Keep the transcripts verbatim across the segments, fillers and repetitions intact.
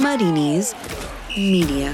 Muddy Knees Media.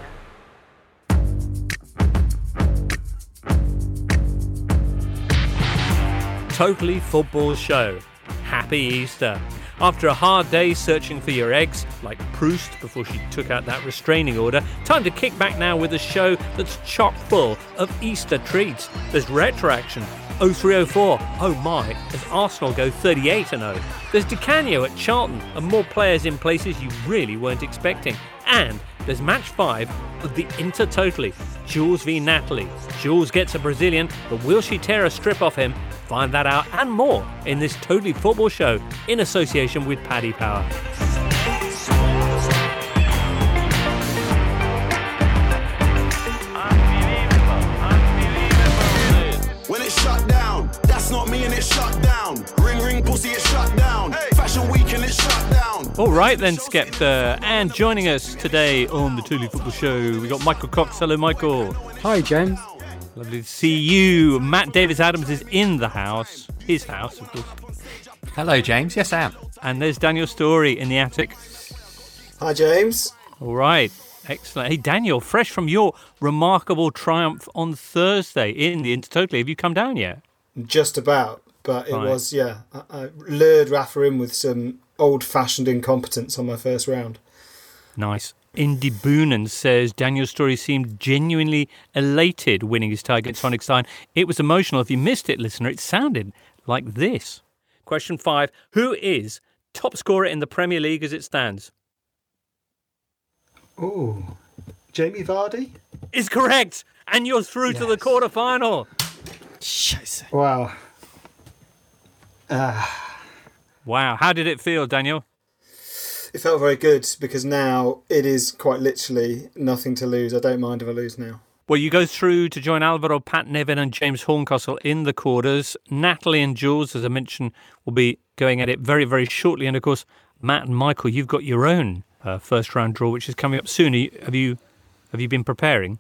Totally Football Show. Happy Easter. After a hard day searching for your eggs, like Proust before she took out that restraining order, time to kick back now with a show that's chock full of Easter treats. There's retroaction, oh three oh four, oh my, as Arsenal go thirty-eight and oh. There's Di Canio at Charlton and more players in places you really weren't expecting. And there's match five of the Inter Totally, Jules v Natalie. Jules gets a Brazilian, but will she tear a strip off him? Find that out and more in this Totally Football Show in association with Paddy Power. When it's shut down, that's not me and it's shut down. Ring ring pussy, it's shut down. Hey. Fashion week and it's shut down. All right then, Skepta. And joining us today on the Totally Football Show, we got Michael Cox. Hello, Michael. Hi, James. Lovely to see you. Matt Davis-Adams is in the house. His house, of course. Hello, James. Yes, I am. And there's Daniel Story in the attic. Hi, James. All right. Excellent. Hey, Daniel, fresh from your remarkable triumph on Thursday in the Inter Totally. Have you come down yet? Just about. But it Right. was, yeah. I, I lured Rafa in with some old-fashioned incompetence on my first round. Nice. Indy Boonen says Daniel Story seemed genuinely elated winning his tie against Sonic Stein. It was emotional. If you missed it, listener, it sounded like this. Question five. Who is top scorer in the Premier League as it stands? Oh, Jamie Vardy? Is correct. And you're through yes. to the quarter-final. Scheiße. Wow. Ah. Wow. How did it feel, Daniel? It felt very good because now it is quite literally nothing to lose. I don't mind if I lose now. Well, you go through to join Alvaro, Pat Nevin and James Horncastle in the quarters. Natalie and Jules, as I mentioned, will be going at it very, very shortly. And, of course, Matt and Michael, you've got your own uh, first-round draw, which is coming up soon. Have you have you been preparing?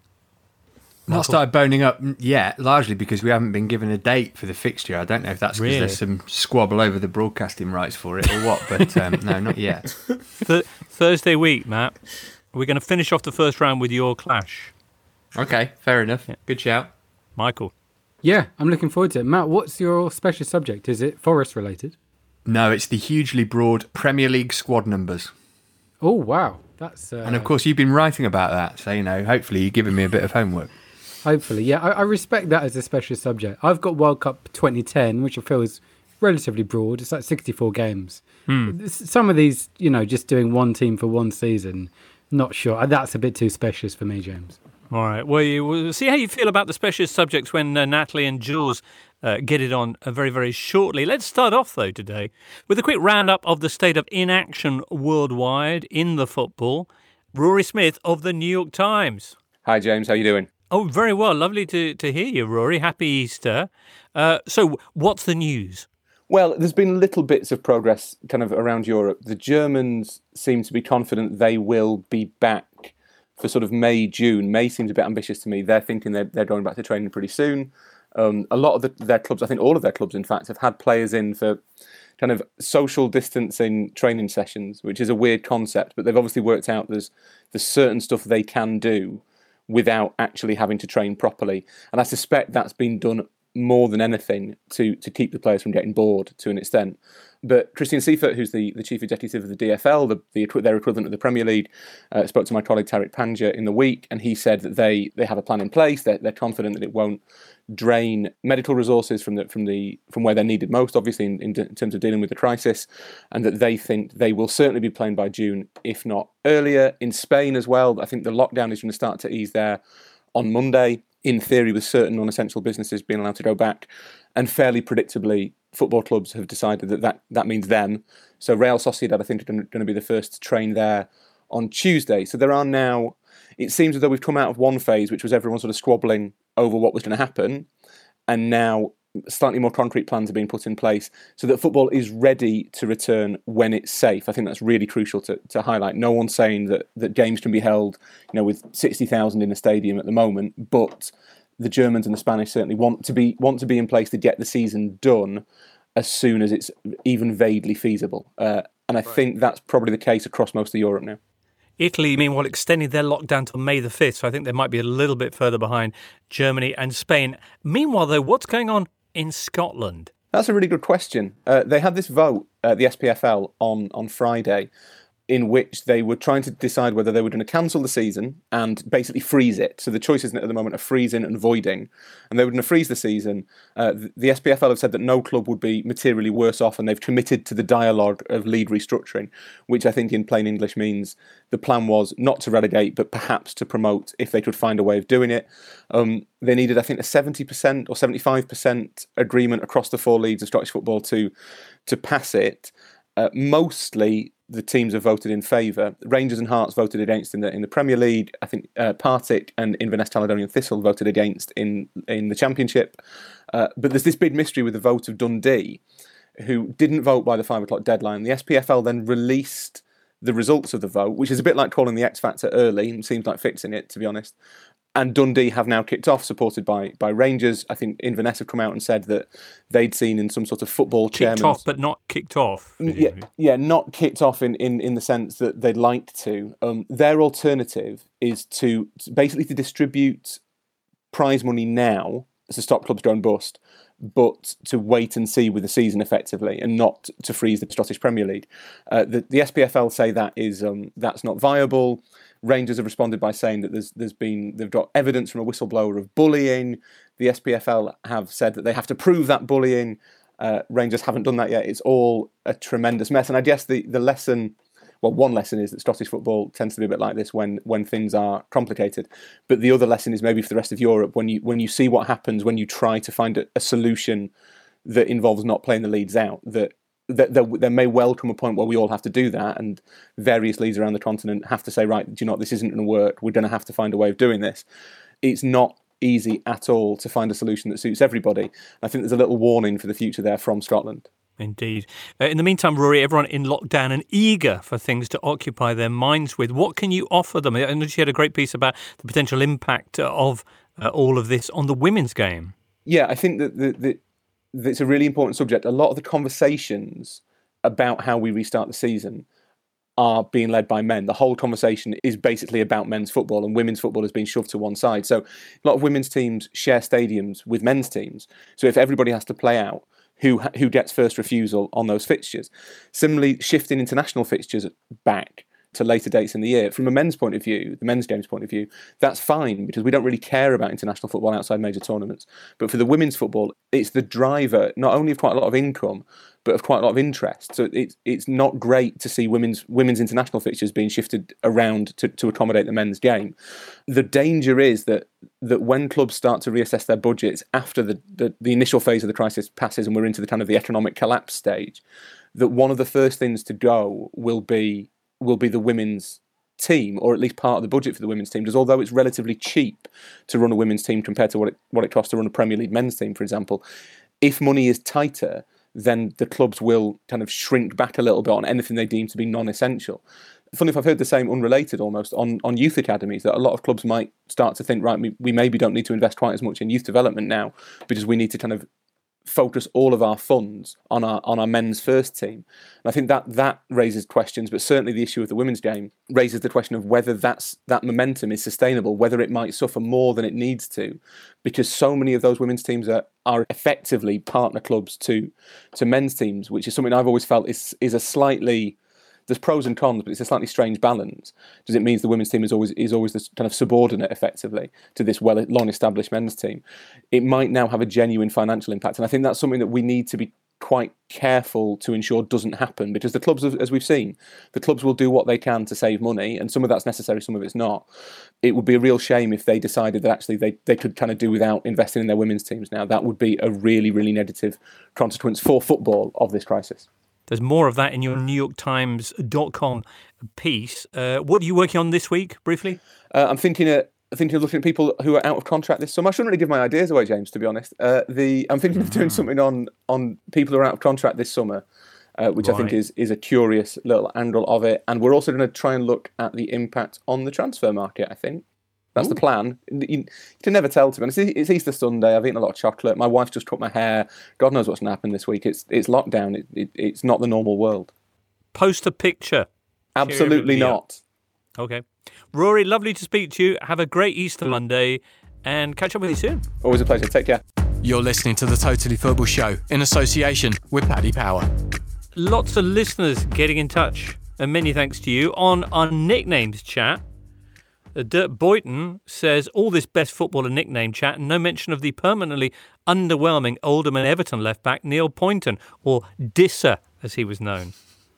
Not started boning up yet, largely because we haven't been given a date for the fixture. I don't know if that's because really? there's some squabble over the broadcasting rights for it or what, but um, no, not yet. Th- Thursday week, Matt, we're going to finish off the first round with your clash. Okay, fair enough. Yeah. Good shout. Michael. Yeah, I'm looking forward to it. Matt, what's your special subject? Is it Forest related? No, it's the hugely broad Premier League squad numbers. Oh, wow. That's uh... And, of course, you've been writing about that, so, you know, hopefully you're giving me a bit of homework. Hopefully, yeah. I, I respect that as a special subject. I've got World Cup twenty ten, which I feel is relatively broad. It's like sixty-four games. Hmm. Some of these, you know, just doing one team for one season, not sure. That's a bit too specialist for me, James. All right. Well, you, we'll see how you feel about the specialist subjects when uh, Natalie and Jules uh, get it on uh, very, very shortly. Let's start off, though, today with a quick roundup of the state of inaction worldwide in the football. Rory Smith of the New York Times. Hi, James. How you doing? Oh, very well. Lovely to, to hear you, Rory. Happy Easter. Uh, so what's the news? Well, there's been little bits of progress kind of around Europe. The Germans seem to be confident they will be back for sort of May, June. May seems a bit ambitious to me. They're thinking they're, they're going back to training pretty soon. Um, a lot of the, their clubs, I think all of their clubs, in fact, have had players in for kind of social distancing training sessions, which is a weird concept, but they've obviously worked out there's, there's certain stuff they can do without actually having to train properly. And I suspect that's been done more than anything to to keep the players from getting bored to an extent. But Christian Seifert, who's the, the chief executive of the D F L, the, the their equivalent of the Premier League, uh, spoke to my colleague Tariq Panja in the week, and he said that they they have a plan in place. They're, they're confident that it won't drain medical resources from the from the from where they're needed most, obviously in, in, in terms of dealing with the crisis, and that they think they will certainly be playing by June, if not earlier. In Spain as well, I think the lockdown is going to start to ease there on Monday, in theory, with certain non-essential businesses being allowed to go back. And fairly predictably, football clubs have decided that that, that means them. So Real Sociedad, I think, are going to be the first to train there on Tuesday. So there are now, it seems as though we've come out of one phase, which was everyone sort of squabbling over what was going to happen. And now slightly more concrete plans are being put in place so that football is ready to return when it's safe. I think that's really crucial to, to highlight. No one's saying that, that games can be held, you know, with sixty thousand in a stadium at the moment, but the Germans and the Spanish certainly want to be want to be in place to get the season done as soon as it's even vaguely feasible. Uh, and I right. think that's probably the case across most of Europe now. Italy, meanwhile, extending their lockdown till May the fifth, so I think they might be a little bit further behind Germany and Spain. Meanwhile, though, what's going on in Scotland? That's a really good question. Uh, they had this vote at the S P F L on, on Friday, in which they were trying to decide whether they were going to cancel the season and basically freeze it. So the choices at the moment are freezing and voiding. And they were going to freeze the season. Uh, the S P F L have said that no club would be materially worse off, and they've committed to the dialogue of league restructuring, which I think in plain English means the plan was not to relegate, but perhaps to promote if they could find a way of doing it. Um, they needed, I think, a seventy percent or seventy-five percent agreement across the four leagues of Scottish football to, to pass it. Uh, mostly the teams have voted in favour. Rangers and Hearts voted against in the in the Premier League. I think uh, Partick and Inverness Caledonian Thistle voted against in in the Championship. Uh, but there's this big mystery with the vote of Dundee, who didn't vote by the five o'clock deadline. The S P F L then released the results of the vote, which is a bit like calling the X Factor early, and seems like fixing it, to be honest. And Dundee have now kicked off, supported by by Rangers. I think Inverness have come out and said that they'd seen in some sort of football chairman... Kicked off, but not kicked off. Yeah, yeah, not kicked off in, in, in the sense that they'd like to. Um, their alternative is to basically to distribute prize money now to stop clubs going bust, but to wait and see with the season effectively, and not to freeze the Scottish Premier League. Uh, the, the S P F L say that is um, that's not viable. Rangers have responded by saying that there's there's been they've got evidence from a whistleblower of bullying. The S P F L have said that they have to prove that bullying. Uh, Rangers haven't done that yet. It's all a tremendous mess. And I guess the, the lesson, well, one lesson is that Scottish football tends to be a bit like this when when things are complicated. But the other lesson is maybe for the rest of Europe, when you when you see what happens when you try to find a, a solution that involves not playing the leads out, that There, there, there may well come a point where we all have to do that, and various leagues around the continent have to say, right, do you know what, this isn't going to work, we're going to have to find a way of doing this. It's not easy at all to find a solution that suits everybody. I think there's a little warning for the future there from Scotland. Indeed. Uh, in the meantime, Rory, everyone in lockdown and eager for things to occupy their minds with. What can you offer them? I noticed you had a great piece about the potential impact of uh, all of this on the women's game. Yeah, I think that the, the it's a really important subject. A lot of the conversations about how we restart the season are being led by men. The whole conversation is basically about men's football, and women's football has been shoved to one side. So a lot of women's teams share stadiums with men's teams. So if everybody has to play out, who who gets first refusal on those fixtures? Similarly, shifting international fixtures back to later dates in the year. From a men's point of view, the men's game's point of view, that's fine because we don't really care about international football outside major tournaments. But for the women's football, it's the driver not only of quite a lot of income, but of quite a lot of interest. So it's it's not great to see women's women's international fixtures being shifted around to, to accommodate the men's game. The danger is that that when clubs start to reassess their budgets after the, the, the initial phase of the crisis passes and we're into the kind of the economic collapse stage, that one of the first things to go will be will be the women's team, or at least part of the budget for the women's team, because although it's relatively cheap to run a women's team compared to what it, what it costs to run a Premier League men's team, for example, if money is tighter, then the clubs will kind of shrink back a little bit on anything they deem to be non-essential. Funny if I've heard the same, unrelated almost, on, on youth academies, that a lot of clubs might start to think, right, we, we maybe don't need to invest quite as much in youth development now because we need to kind of focus all of our funds on our on our men's first team. And I think that that raises questions, but certainly the issue of the women's game raises the question of whether that's that momentum is sustainable, whether it might suffer more than it needs to, because so many of those women's teams are are effectively partner clubs to to men's teams, which is something I've always felt is is a slightly, there's pros and cons, but it's a slightly strange balance, because it means the women's team is always is always this kind of subordinate, effectively, to this well long-established men's team. It might now have a genuine financial impact, and I think that's something that we need to be quite careful to ensure doesn't happen, because the clubs, as we've seen, the clubs will do what they can to save money, and some of that's necessary, some of it's not. It would be a real shame if they decided that actually they, they could kind of do without investing in their women's teams now. That would be a really, really negative consequence for football of this crisis. There's more of that in your New York Times dot com piece. Uh, what are you working on this week, briefly? Uh, I'm thinking of, thinking of looking at people who are out of contract this summer. I shouldn't really give my ideas away, James, to be honest. Uh, the I'm thinking of doing something on on people who are out of contract this summer, uh, which right. I think is, is a curious little angle of it. And we're also going to try and look at the impact on the transfer market, I think. That's Ooh. the plan. You, you can never tell, to be honest. It's Easter Sunday. I've eaten a lot of chocolate. My wife just cut my hair. God knows what's going to happen this week. It's it's lockdown. It, it, it's not the normal world. Post a picture. Absolutely not. Okay. Rory, lovely to speak to you. Have a great Easter Monday and catch up with you soon. Always a pleasure. Take care. You're listening to the Totally Football Show in association with Paddy Power. Lots of listeners getting in touch, and many thanks to you. On our nicknames chat, uh, Dirk Boyton says, all this best footballer nickname chat and no mention of the permanently underwhelming Oldham and Everton left-back Neil Poynton, or Disser as he was known.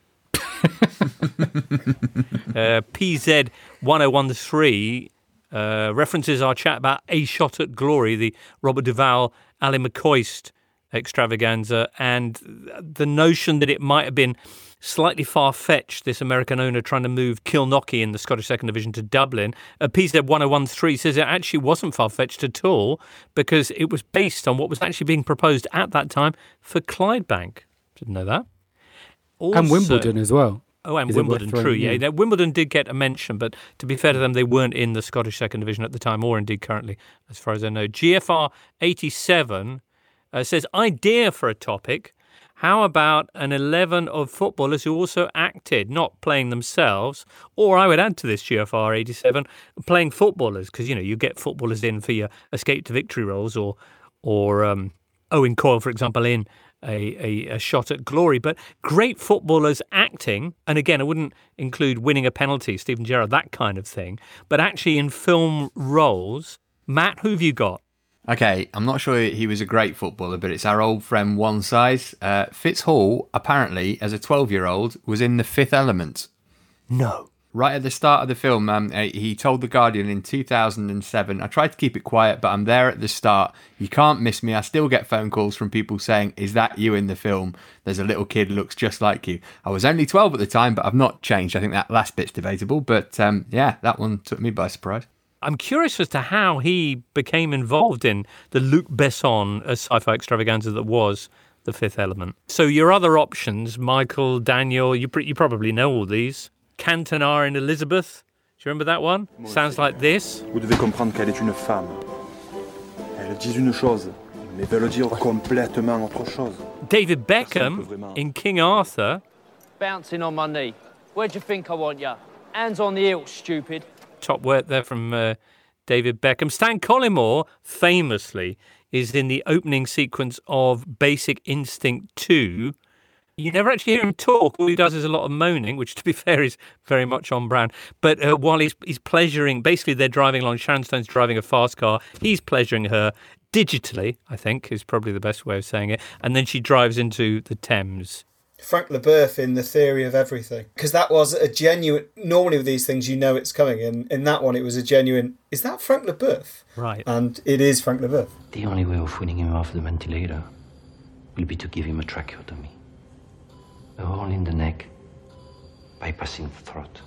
uh, P Z one oh one three uh, references our chat about A Shot at Glory, the Robert Duvall, Ali McCoist extravaganza, and the notion that it might have been slightly far-fetched, this American owner trying to move Kilnockie in the Scottish Second Division to Dublin. Uh, P Z one oh one three says it actually wasn't far-fetched at all because it was based on what was actually being proposed at that time for Clydebank. Didn't know that. Also, and Wimbledon as well. Oh, and Is it Wimbledon, worth true, throwing yeah. in? Now, Wimbledon did get a mention, but to be fair to them, they weren't in the Scottish Second Division at the time, or indeed currently, as far as I know. G F R eighty-seven uh, says, idea for a topic. How about an eleven of footballers who also acted, not playing themselves, or I would add to this, G F R eighty-seven, playing footballers, because, you know, you get footballers in for your escape to victory roles, or, or um, Owen Coyle, for example, in A, a, a Shot at Glory, but great footballers acting, and again, I wouldn't include winning a penalty, Stephen Gerrard, that kind of thing, but actually in film roles. Matt, who have you got? Okay, I'm not sure he was a great footballer, but it's our old friend One Size. Uh, Fitz Hall, apparently, as a twelve-year-old, was in The Fifth Element. No. Right at the start of the film, um, uh, he told The Guardian in two thousand seven, I tried to keep it quiet, but I'm there at the start. You can't miss me. I still get phone calls from people saying, is that you in the film? There's a little kid who looks just like you. I was only twelve at the time, but I've not changed. I think that last bit's debatable, but um, yeah, that one took me by surprise. I'm curious as to how he became involved in the Luc Besson uh, sci-fi extravaganza that was The Fifth Element. So your other options, Michael, Daniel, you, pr- you probably know all these. Cantona and Elizabeth. Do you remember that one? Sounds like this. Vous devez comprendre qu'elle est une femme. Elles disent une chose, mais veulent dire complètement autre chose. David Beckham in King Arthur. Bouncing on my knee. Where do you think I want ya? Hands on the hilt, stupid. Top work there from uh, David Beckham. Stan Collymore, famously, is in the opening sequence of Basic Instinct two. You never actually hear him talk. All he does is a lot of moaning, which, to be fair, is very much on brand. But uh, while he's, he's pleasuring, basically they're driving along, Sharon Stone's driving a fast car, he's pleasuring her digitally, I think, is probably the best way of saying it. And then she drives into the Thames. Frank Leboeuf in The Theory of Everything. Because that was a genuine... Normally with these things, you know it's coming. And in that one, it was a genuine... Is that Frank Leboeuf? Right. And it is Frank Leboeuf. The only way of winning him off the ventilator will be to give him a tracheotomy. A hole in the neck, bypassing the throat.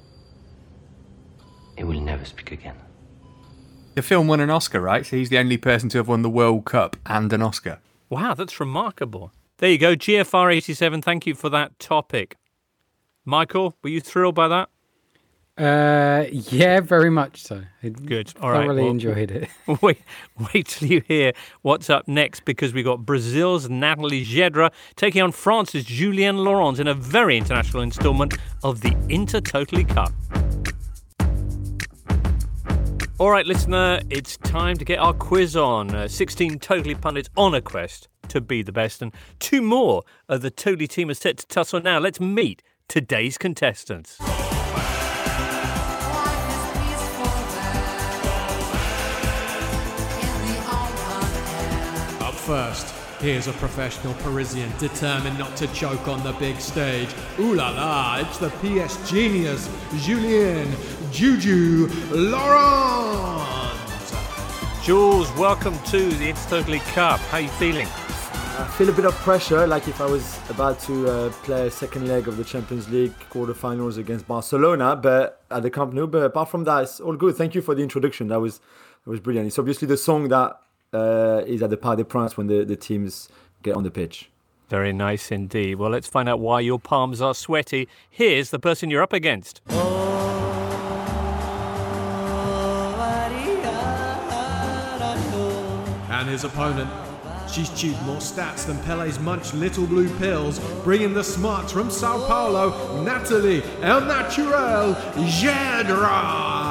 He will never speak again. The film won an Oscar, right? So he's the only person to have won the World Cup and an Oscar. Wow, that's remarkable. There you go, G F R eighty-seven, thank you for that topic. Michael, were you thrilled by that? Uh, yeah, very much so. I Good, all right. thoroughly well, enjoyed it. Wait, wait till you hear what's up next, because we've got Brazil's Nathalie Gedra taking on France's Julienne Laurent in a very international instalment of the Inter Totally Cup. All right, listener, it's time to get our quiz on. Uh, sixteen Totally pundits on a quest to be the best, and two more of the Totally team are set to tussle now. Let's meet today's contestants. Up first, here's a professional Parisian determined not to choke on the big stage. Ooh la la, it's the P S genius, Julien Juju Laurent. Jules, welcome to the Inter Totally Cup. How are you feeling? I feel a bit of pressure, like if I was about to uh, play a second leg of the Champions League quarterfinals against Barcelona, but at the Camp Nou. But apart from that, it's all good. Thank you for the introduction. That was that was brilliant. It's obviously the song that uh, is at the Parc des Princes when the, the teams get on the pitch. Very nice indeed. Well, let's find out why your palms are sweaty. Here's the person you're up against. And his opponent, She's chewed more stats than Pele's munched little blue pills, bringing the smarts from Sao Paulo, Natalie El Natural Gedra.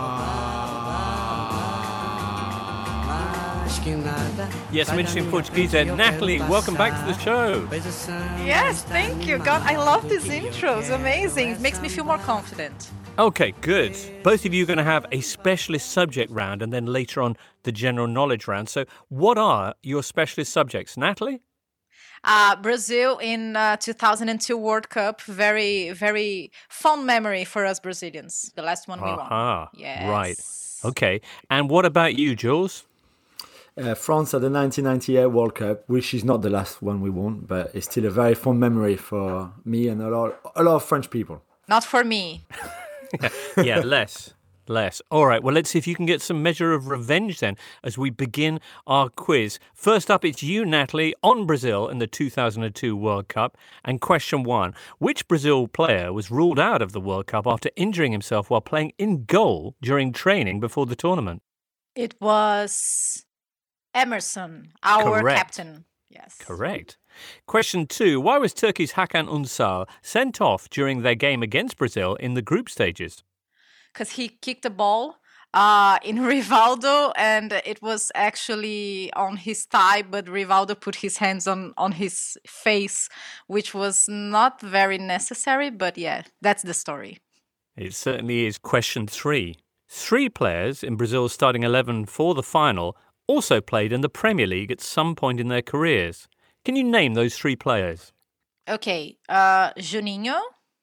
Yes, I'm interested in Portuguese there. Natalie, welcome back to the show. Yes, thank you. God, I love these intros. Amazing. It makes me feel more confident. Okay, good. Both of you are going to have a specialist subject round and then later on the general knowledge round. So what are your specialist subjects? Natalie? Uh, Brazil in uh, two thousand two World Cup. Very, very fond memory for us Brazilians. The last one we won. Aha, yes. Right. Okay. And what about you, Jules? Uh, France at the nineteen ninety-eight World Cup, which is not the last one we won, but it's still a very fond memory for me and a lot, a lot of French people. Not for me. Yeah, less. Less. All right, well, let's see if you can get some measure of revenge then as we begin our quiz. First up, it's you, Natalie, on Brazil in the two thousand two World Cup. And question one, which Brazil player was ruled out of the World Cup after injuring himself while playing in goal during training before the tournament? It was Emerson, our Correct. captain. Yes. Correct. Question two, why was Turkey's Hakan Ünsal sent off during their game against Brazil in the group stages? Because he kicked the ball uh, in Rivaldo, and it was actually on his thigh, but Rivaldo put his hands on, on his face, which was not very necessary, but yeah, that's the story. It certainly is. Question three. Three players in Brazil's starting eleven for the final also played in the Premier League at some point in their careers. Can you name those three players? Okay, uh, Juninho.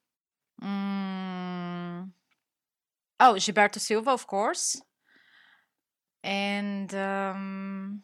Mm. Oh, Gilberto Silva, of course. And, um...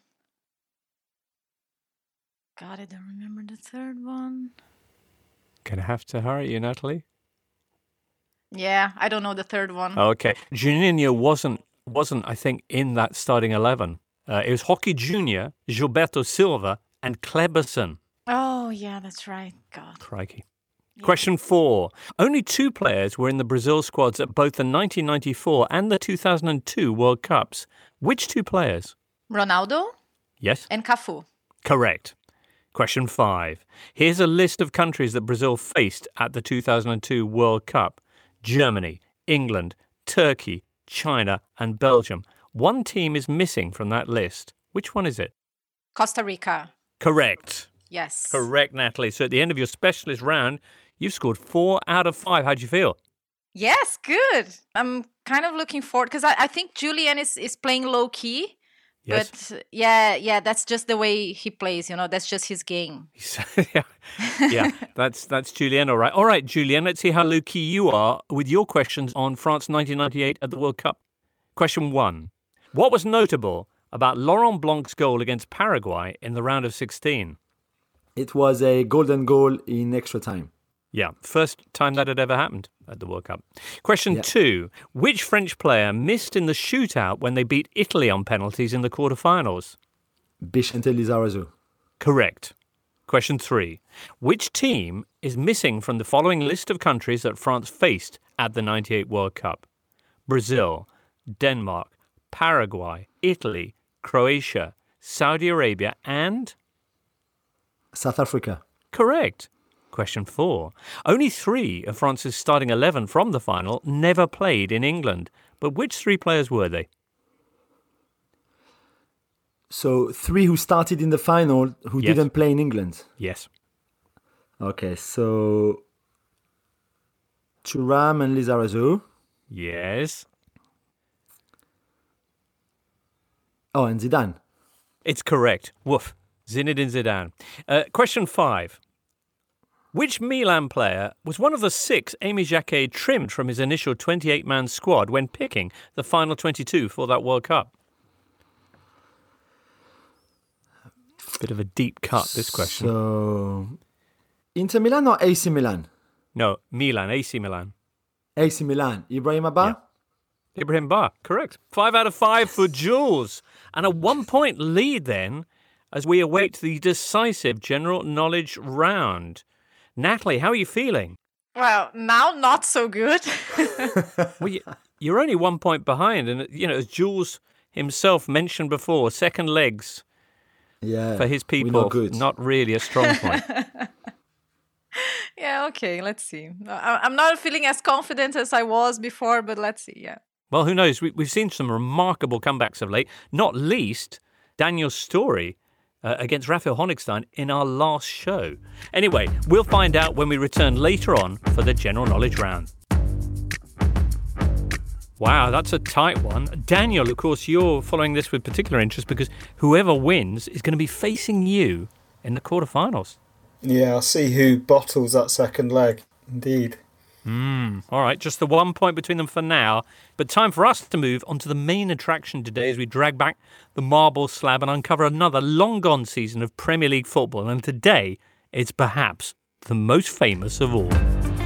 God, I don't remember the third one. Gonna have to hurry you, Natalie. Yeah, I don't know the third one. Okay. Juninho wasn't, wasn't I think, in that starting eleven. Uh, it was Hockey Junior, Gilberto Silva, and Kleberson. Oh, yeah, that's right. God. Crikey. Yeah. Question four. Only two players were in the Brazil squads at both the nineteen ninety-four and the two thousand two World Cups. Which two players? Ronaldo? Yes. And Cafu. Correct. Question five. Here's a list of countries that Brazil faced at the two thousand two World Cup. Germany, England, Turkey, China, and Belgium. One team is missing from that list. Which one is it? Costa Rica. Correct. Yes. Correct, Natalie. So at the end of your specialist round, you've scored four out of five. How'd you feel? Yes, good. I'm kind of looking forward because I, I think Julian is, is playing low key. Yes. But yeah, yeah, that's just the way he plays, you know, that's just his game. yeah, yeah, that's that's Julien, all right. All right, Julien, let's see how low key you are with your questions on France nineteen ninety-eight at the World Cup. Question one. What was notable about Laurent Blanc's goal against Paraguay in the round of sixteen? It was a golden goal in extra time. Yeah, first time that had ever happened at the World Cup. Question yeah. two. Which French player missed in the shootout when they beat Italy on penalties in the quarterfinals? Bixente Lizarazu. Correct. Question three. Which team is missing from the following list of countries that France faced at the ninety-eight World Cup? Brazil, Denmark, Paraguay, Italy, Croatia, Saudi Arabia, and... South Africa. Correct. Question four. Only three of France's starting eleven from the final never played in England. But which three players were they? So three who started in the final who yes. didn't play in England? Yes. Okay, so Thuram and Lizarazu. Yes. Oh, and Zidane. It's correct. Woof. Zinedine Zidane. Uh, question five. Which Milan player was one of the six Aimé Jacquet trimmed from his initial twenty-eight man squad when picking the final twenty-two for that World Cup? Bit of a deep cut, this question. So, Inter Milan or A C Milan? No, Milan, A C Milan. A C Milan. Ibrahim Ba? Yeah. Ibrahim Ba, correct. Five out of five for Jules. And a one-point lead then as we await the decisive general knowledge round. Natalie, how are you feeling? Well, now not so good. Well, you, you're only one point behind. And, you know, as Jules himself mentioned before, second legs Yeah, for his we're people, not good. not really a strong point. Yeah, okay, let's see. I- I'm not feeling as confident as I was before, but let's see, yeah. Well, who knows? We, we've seen some remarkable comebacks of late, not least Daniel's story uh, against Rafael Honigstein in our last show. Anyway, we'll find out when we return later on for the general knowledge round. Wow, that's a tight one. Daniel, of course, you're following this with particular interest because whoever wins is going to be facing you in the quarterfinals. Yeah, I'll see who bottles that second leg. Indeed. Mm, all right, just the one point between them for now. But time for us to move on to the main attraction today as we drag back the marble slab and uncover another long-gone season of Premier League football. And today, it's perhaps the most famous of all.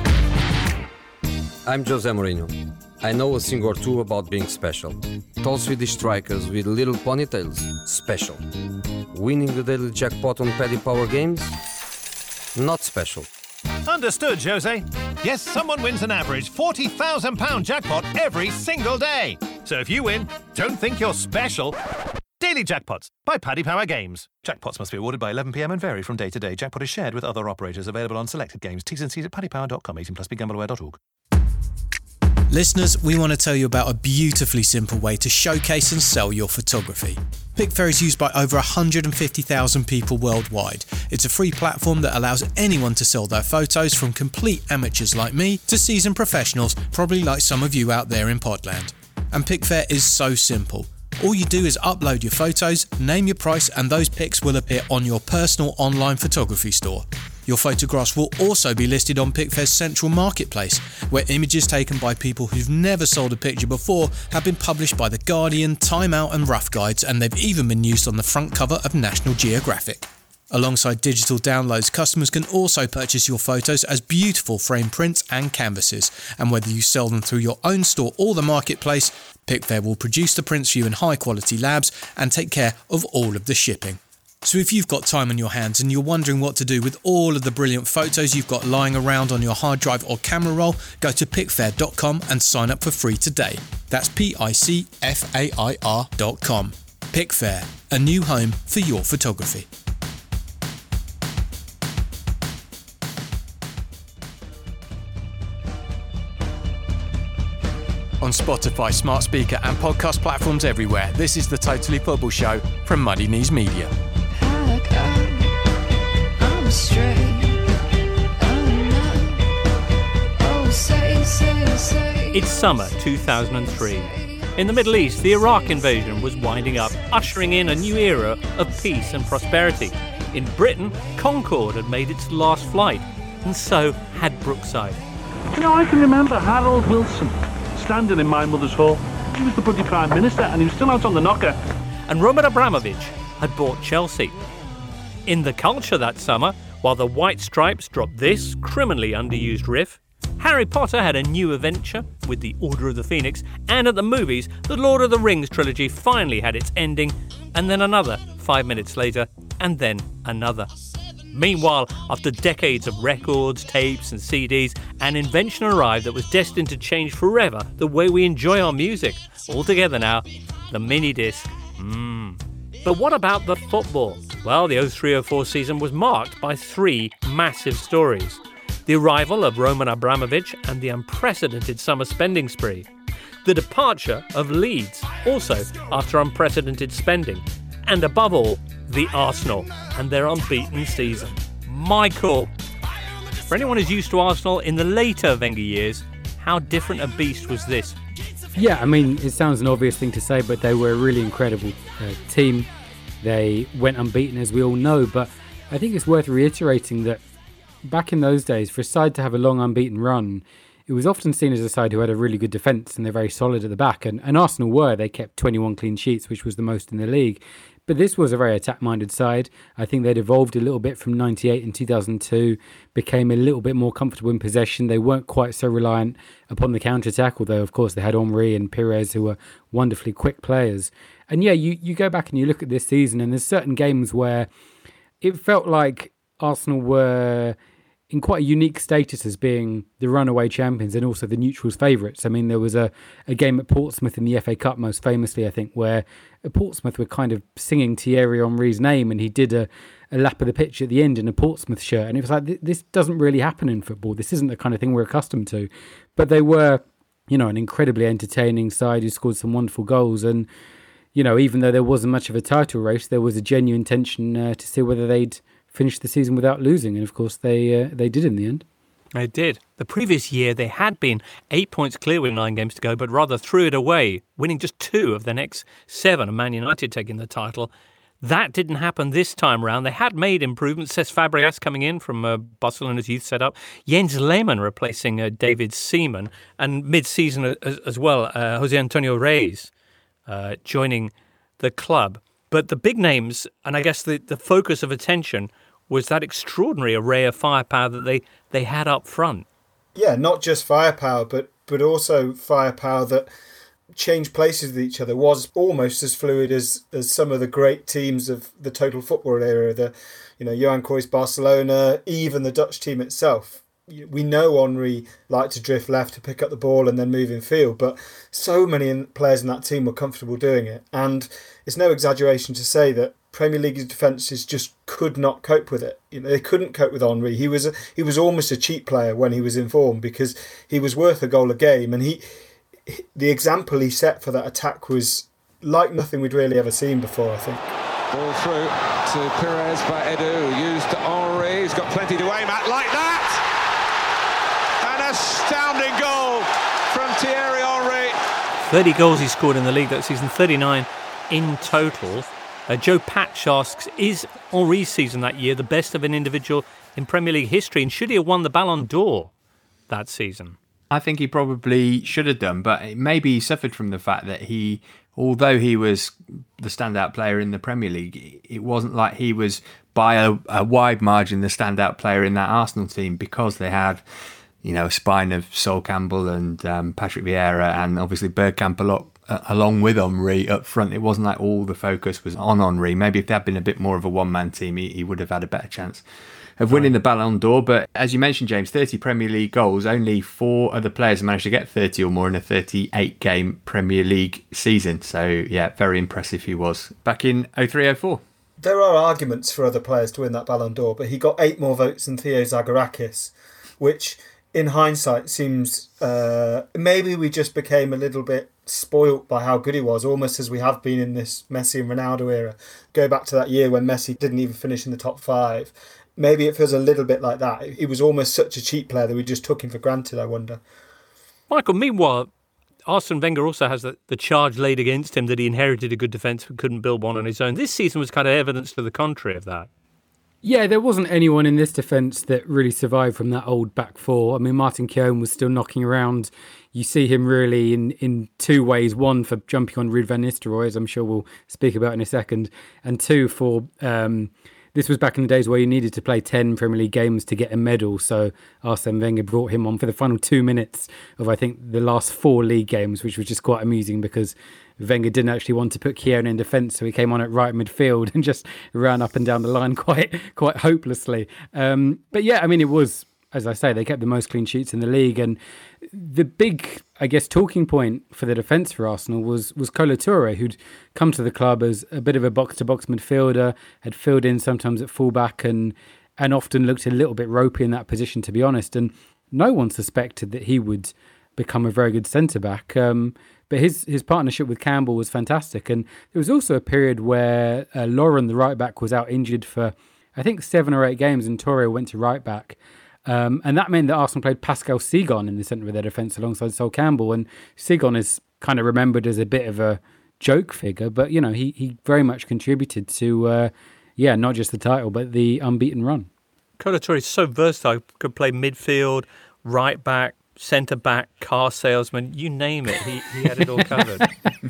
I'm Jose Mourinho. I know a thing or two about being special. Tall Swedish strikers with little ponytails, special. Winning the daily jackpot on Paddy Power games, not special. Understood, Jose. Yes, someone wins an average forty thousand pounds jackpot every single day. So if you win, don't think you're special. Daily Jackpots by Paddy Power Games. Jackpots must be awarded by eleven p.m. and vary from day to day. Jackpot is shared with other operators. Available on selected games. T's and C's at paddy power dot com. eighteen plus be gamble aware dot org. Listeners, we want to tell you about a beautifully simple way to showcase and sell your photography. Pickfair is used by over one hundred fifty thousand people worldwide. It's a free platform that allows anyone to sell their photos, from complete amateurs like me to seasoned professionals, probably like some of you out there in Podland. And Pickfair is so simple. All you do is upload your photos, name your price, and those pics will appear on your personal online photography store. Your photographs will also be listed on Pickfair's central marketplace, where images taken by people who've never sold a picture before have been published by The Guardian, Time Out and Rough Guides, and they've even been used on the front cover of National Geographic. Alongside digital downloads, customers can also purchase your photos as beautiful frame prints and canvases, and whether you sell them through your own store or the marketplace, Pickfair will produce the prints for you in high quality labs and take care of all of the shipping. So if you've got time on your hands and you're wondering what to do with all of the brilliant photos you've got lying around on your hard drive or camera roll, go to pickfair dot com and sign up for free today. That's P I C F A I R dot com. Pickfair, a new home for your photography. On Spotify, smart speaker and podcast platforms everywhere, this is the Totally Football Show from Muddy Knees Media. It's summer two thousand three. In the Middle East, the Iraq invasion was winding up, ushering in a new era of peace and prosperity. In Britain, Concorde had made its last flight, and so had Brookside. You know, I can remember Harold Wilson standing in my mother's hall. He was the bloody Prime Minister and he was still out on the knocker. And Roman Abramovich had bought Chelsea. In the culture that summer, while the White Stripes dropped this criminally underused riff, Harry Potter had a new adventure with the Order of the Phoenix, and at the movies, the Lord of the Rings trilogy finally had its ending, and then another five minutes later, and then another. Meanwhile, after decades of records, tapes and C Ds, an invention arrived that was destined to change forever the way we enjoy our music. All together now, the mini disc. Mmm. But what about the football? Well, the oh three oh four season was marked by three massive stories. The arrival of Roman Abramovich and the unprecedented summer spending spree. The departure of Leeds, also after unprecedented spending. And above all, the Arsenal and their unbeaten season. My call. For anyone who's used to Arsenal in the later Wenger years, how different a beast was this? Yeah, I mean, it sounds an obvious thing to say, but they were a really incredible uh, team. They went unbeaten, as we all know, but I think it's worth reiterating that back in those days, for a side to have a long unbeaten run, it was often seen as a side who had a really good defence and they're very solid at the back. And, and Arsenal were. They kept twenty-one clean sheets, which was the most in the league. But this was a very attack-minded side. I think they'd evolved a little bit from ninety-eight and two thousand two, became a little bit more comfortable in possession. They weren't quite so reliant upon the counter-attack, although, of course, they had Henry and Pires, who were wonderfully quick players. And yeah, you, you go back and you look at this season, and there's certain games where it felt like Arsenal were in quite a unique status as being the runaway champions and also the neutrals' favourites. I mean, there was a, a game at Portsmouth in the F A Cup, most famously, I think, where Portsmouth were kind of singing Thierry Henry's name, and he did a, a lap of the pitch at the end in a Portsmouth shirt. And it was like, this doesn't really happen in football. This isn't the kind of thing we're accustomed to. But they were, you know, an incredibly entertaining side who scored some wonderful goals. And, you know, even though there wasn't much of a title race, there was a genuine tension uh, to see whether they'd finish the season without losing. And, of course, they uh, they did in the end. They did. The previous year, they had been eight points clear with nine games to go, but rather threw it away, winning just two of the next seven, and Man United taking the title. That didn't happen this time round. They had made improvements. Cesc Fabregas coming in from uh, Barcelona's youth setup. Jens Lehmann replacing uh, David Seaman. And mid-season as, as well, uh, Jose Antonio Reyes uh, joining the club. But the big names, and I guess the, the focus of attention, was that extraordinary array of firepower that they, they had up front. Yeah, not just firepower, but but also firepower that changed places with each other, was almost as fluid as, as some of the great teams of the total football era. The, you know, Johan Cruyff's Barcelona, even the Dutch team itself. We know Henry liked to drift left to pick up the ball and then move in field, but so many players in that team were comfortable doing it. And it's no exaggeration to say that Premier League defences just could not cope with it. You know, they couldn't cope with Henry. He was a, he was almost a cheap player when he was in form because he was worth a goal a game, and he the example he set for that attack was like nothing we'd really ever seen before, I think. Ball through to Perez by Edu, used to Henry. He's got plenty to aim at, like that. An astounding goal from Thierry Henry. thirty goals he scored in the league that season, thirty-nine in total. Uh, Joe Patch asks, is Henry's season that year the best of an individual in Premier League history? And should he have won the Ballon d'Or that season? I think he probably should have done, but maybe he suffered from the fact that he, although he was the standout player in the Premier League, it wasn't like he was by a, a wide margin the standout player in that Arsenal team, because they had, you know, a spine of Sol Campbell and um, Patrick Vieira and obviously Bergkamp a lot, uh, along with Henry up front. It wasn't like all the focus was on Henry. Maybe if they had been a bit more of a one-man team, he, he would have had a better chance of winning the Ballon d'Or. But as you mentioned, James, thirty Premier League goals, only four other players managed to get thirty or more in a thirty-eight game Premier League season. So yeah, very impressive he was back in oh three oh four. There are arguments for other players to win that Ballon d'Or, but he got eight more votes than Theo Zagorakis, which in hindsight seems uh, maybe we just became a little bit spoilt by how good he was, almost as we have been in this Messi and Ronaldo era. Go back to that year when Messi didn't even finish in the top five. Maybe it feels a little bit like that. He was almost such a cheap player that we just took him for granted, I wonder. Michael, meanwhile, Arsene Wenger also has the, the charge laid against him that he inherited a good defence but couldn't build one on his own. This season was kind of evidence to the contrary of that. Yeah, there wasn't anyone in this defence that really survived from that old back four. I mean, Martin Keown was still knocking around. You see him really in, in two ways. One, for jumping on Ruud van Nistelrooy, as I'm sure we'll speak about in a second. And two, for... Um, This was back in the days where you needed to play ten Premier League games to get a medal. So Arsene Wenger brought him on for the final two minutes of, I think, the last four league games, which was just quite amusing because Wenger didn't actually want to put Keown in defence. So he came on at right midfield and just ran up and down the line quite quite hopelessly. Um, but yeah, I mean, it was, as I say, they kept the most clean sheets in the league. And the big, I guess, talking point for the defence for Arsenal was was Kolo Touré, who'd come to the club as a bit of a box-to-box midfielder, had filled in sometimes at fullback and and often looked a little bit ropey in that position, to be honest. And no one suspected that he would become a very good centre-back. Um, but his, his partnership with Campbell was fantastic. And there was also a period where uh, Lauren, the right-back, was out injured for, I think, seven or eight games, and Touré went to right-back. Um, and that meant that Arsenal played Pascal Cygan in the centre of their defence alongside Sol Campbell. And Cygan is kind of remembered as a bit of a joke figure, but, you know, he, he very much contributed to, uh, yeah, not just the title, but the unbeaten run. Kolo Touré is so versatile. Could play midfield, right back, centre back, car salesman, you name it. He, he had it all covered.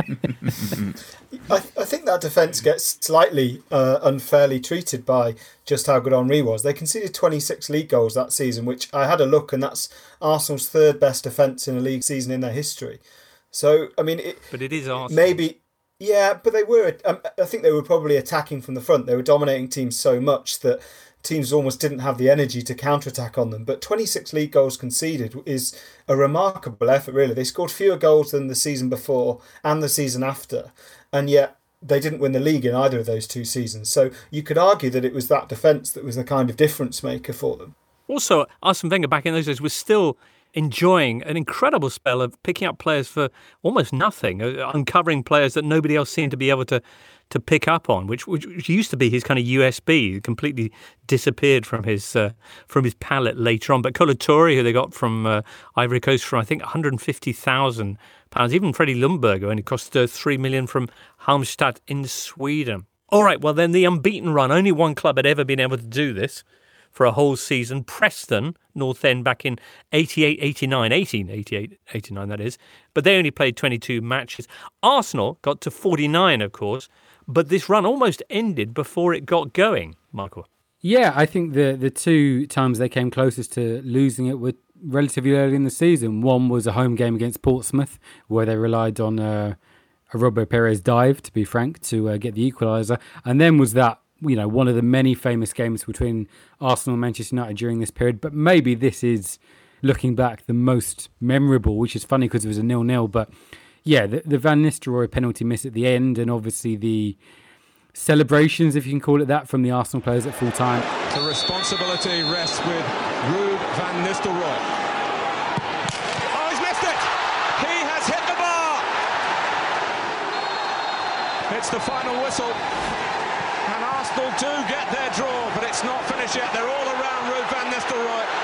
I, I think that defence gets slightly uh, unfairly treated by just how good Henry was. They conceded twenty-six league goals that season, which I had a look, and that's Arsenal's third best defence in a league season in their history. So, I mean... It, but it is Arsenal. Maybe... Yeah, but they were... Um, I think they were probably attacking from the front. They were dominating teams so much that teams almost didn't have the energy to counterattack on them. But twenty-six league goals conceded is a remarkable effort, really. They scored fewer goals than the season before and the season after, and yet they didn't win the league in either of those two seasons. So you could argue that it was that defence that was the kind of difference maker for them. Also, Arsene Wenger back in those days was still enjoying an incredible spell of picking up players for almost nothing, uh, uncovering players that nobody else seemed to be able to to pick up on, which which, which used to be his kind of U S B. It completely disappeared from his uh, from his palette later on. But Kolo Touré, who they got from uh, Ivory Coast for I think one hundred fifty thousand pounds, even Freddie Ljungberg, who only cost uh, three million from Halmstad in Sweden. All right, well then the unbeaten run. Only one club had ever been able to do this for a whole season. Preston North End back in eighty-eight eighty-nine, eighteen eighty-eight eighty-nine that is, but they only played twenty-two matches. Arsenal got to forty-nine, of course, but this run almost ended before it got going, Michael. Yeah, I think the the two times they came closest to losing it were relatively early in the season. One was a home game against Portsmouth, where they relied on uh, a Robo Perez dive, to be frank, to uh, get the equaliser. And then was that, you know, one of the many famous games between Arsenal and Manchester United during this period. But maybe this is, looking back, the most memorable, which is funny because it was a nil-nil. But yeah, the, the Van Nistelrooy penalty miss at the end, and obviously the celebrations, if you can call it that, from the Arsenal players at full time. The responsibility rests with Ruud van Nistelrooy. Oh, he's missed it! He has hit the bar! It's the final whistle. And Arsenal do get their draw, but it's not finished yet. They're all around Ruud van Nistelrooy.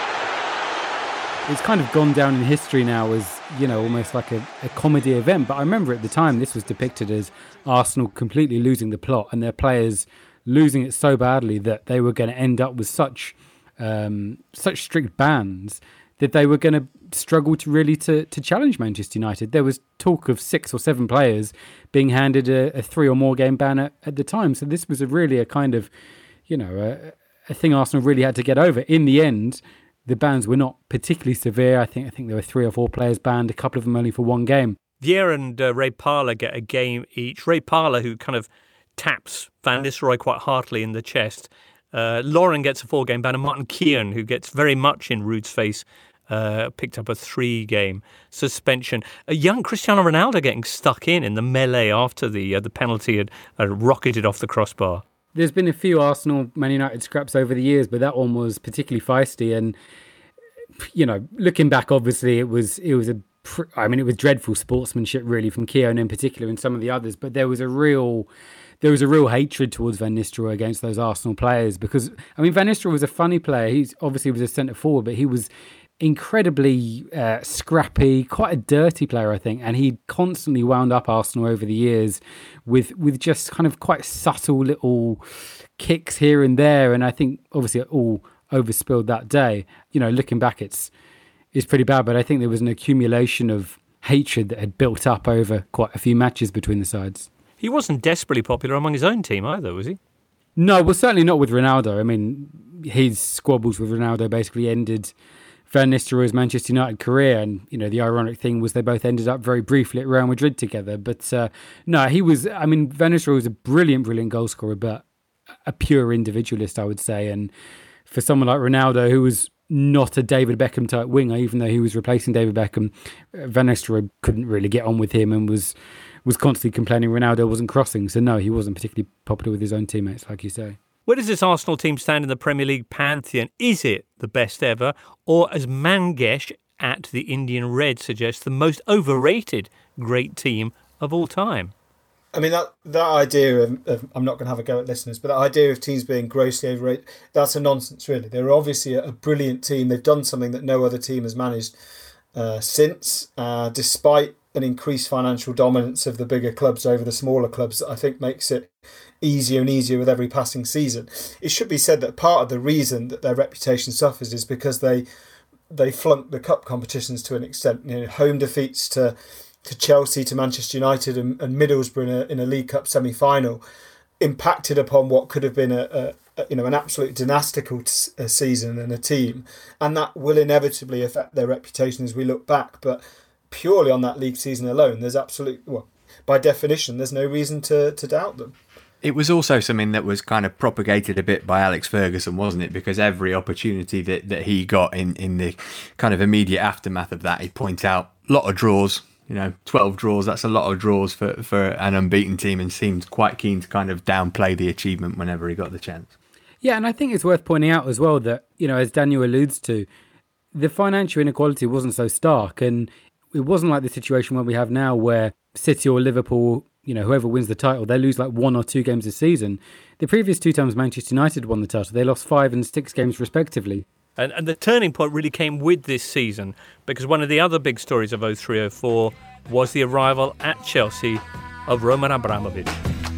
It's kind of gone down in history now as, you know, almost like a, a comedy event. But I remember at the time this was depicted as Arsenal completely losing the plot and their players losing it so badly that they were going to end up with such um, such strict bans that they were going to struggle to really to, to challenge Manchester United. There was talk of six or seven players being handed a, a three or more game ban at, at the time. So this was a really a kind of, you know, a, a thing Arsenal really had to get over. In the end, the bans were not particularly severe. I think I think there were three or four players banned, a couple of them only for one game. Vieira and uh, Ray Parlour get a game each. Ray Parlour, who kind of taps Van Nistelrooy quite heartily in the chest. Uh, Lauren gets a four-game ban, and Martin Keown, who gets very much in Ruud's face, uh, picked up a three-game suspension. A young Cristiano Ronaldo getting stuck in in the melee after the uh, the penalty had uh, rocketed off the crossbar. There's been a few Arsenal Man United scraps over the years, but that one was particularly feisty. And, you know, looking back, obviously it was it was a I mean it was dreadful sportsmanship really from Keown in particular and some of the others. But there was a real there was a real hatred towards Van Nistelrooy against those Arsenal players because I mean Van Nistelrooy was a funny player. He's obviously was a centre forward, but he was incredibly uh, scrappy, quite a dirty player, I think, and he constantly wound up Arsenal over the years with with just kind of quite subtle little kicks here and there, and I think obviously it all overspilled that day. You know, looking back, it's it's pretty bad, but I think there was an accumulation of hatred that had built up over quite a few matches between the sides. He wasn't desperately popular among his own team either, was he? No, well, certainly not with Ronaldo. I mean, his squabbles with Ronaldo basically ended Van Nistelrooy's Manchester United career, and you know the ironic thing was they both ended up very briefly at Real Madrid together. But uh, no, he was. I mean, Van Nistelrooy was a brilliant, brilliant goal scorer, but a pure individualist, I would say. And for someone like Ronaldo, who was not a David Beckham type winger, even though he was replacing David Beckham, Van Nistelrooy couldn't really get on with him and was was constantly complaining Ronaldo wasn't crossing. So no, he wasn't particularly popular with his own teammates, like you say. Where does this Arsenal team stand in the Premier League pantheon? Is it the best ever? Or, as Mangesh at the Indian Red suggests, the most overrated great team of all time? I mean, that that idea of, of I'm not going to have a go at listeners, but that idea of teams being grossly overrated, that's a nonsense, really. They're obviously a, a brilliant team. They've done something that no other team has managed uh, since, uh, despite an increased financial dominance of the bigger clubs over the smaller clubs that I think makes it easier and easier with every passing season. It should be said that part of the reason that their reputation suffers is because they they flunk the cup competitions to an extent. You know, home defeats to to Chelsea, to Manchester United and, and Middlesbrough in a, in a League Cup semi-final impacted upon what could have been a, a, a you know an absolute dynastical t- a season and a team, and that will inevitably affect their reputation as we look back. But purely on that league season alone, there's absolute well, by definition, there's no reason to to doubt them. It was also something that was kind of propagated a bit by Alex Ferguson, wasn't it? Because every opportunity that, that he got in, in the kind of immediate aftermath of that, he'd point out a lot of draws, you know, twelve draws. That's a lot of draws for, for an unbeaten team, and seemed quite keen to kind of downplay the achievement whenever he got the chance. Yeah, and I think it's worth pointing out as well that, you know, as Daniel alludes to, the financial inequality wasn't so stark, and it wasn't like the situation where we have now where City or Liverpool, you know, whoever wins the title, they lose like one or two games a season. The previous two times Manchester United won the title, they lost five and six games respectively. And, and the turning point really came with this season, because one of the other big stories of oh three oh four was the arrival at Chelsea of Roman Abramovich.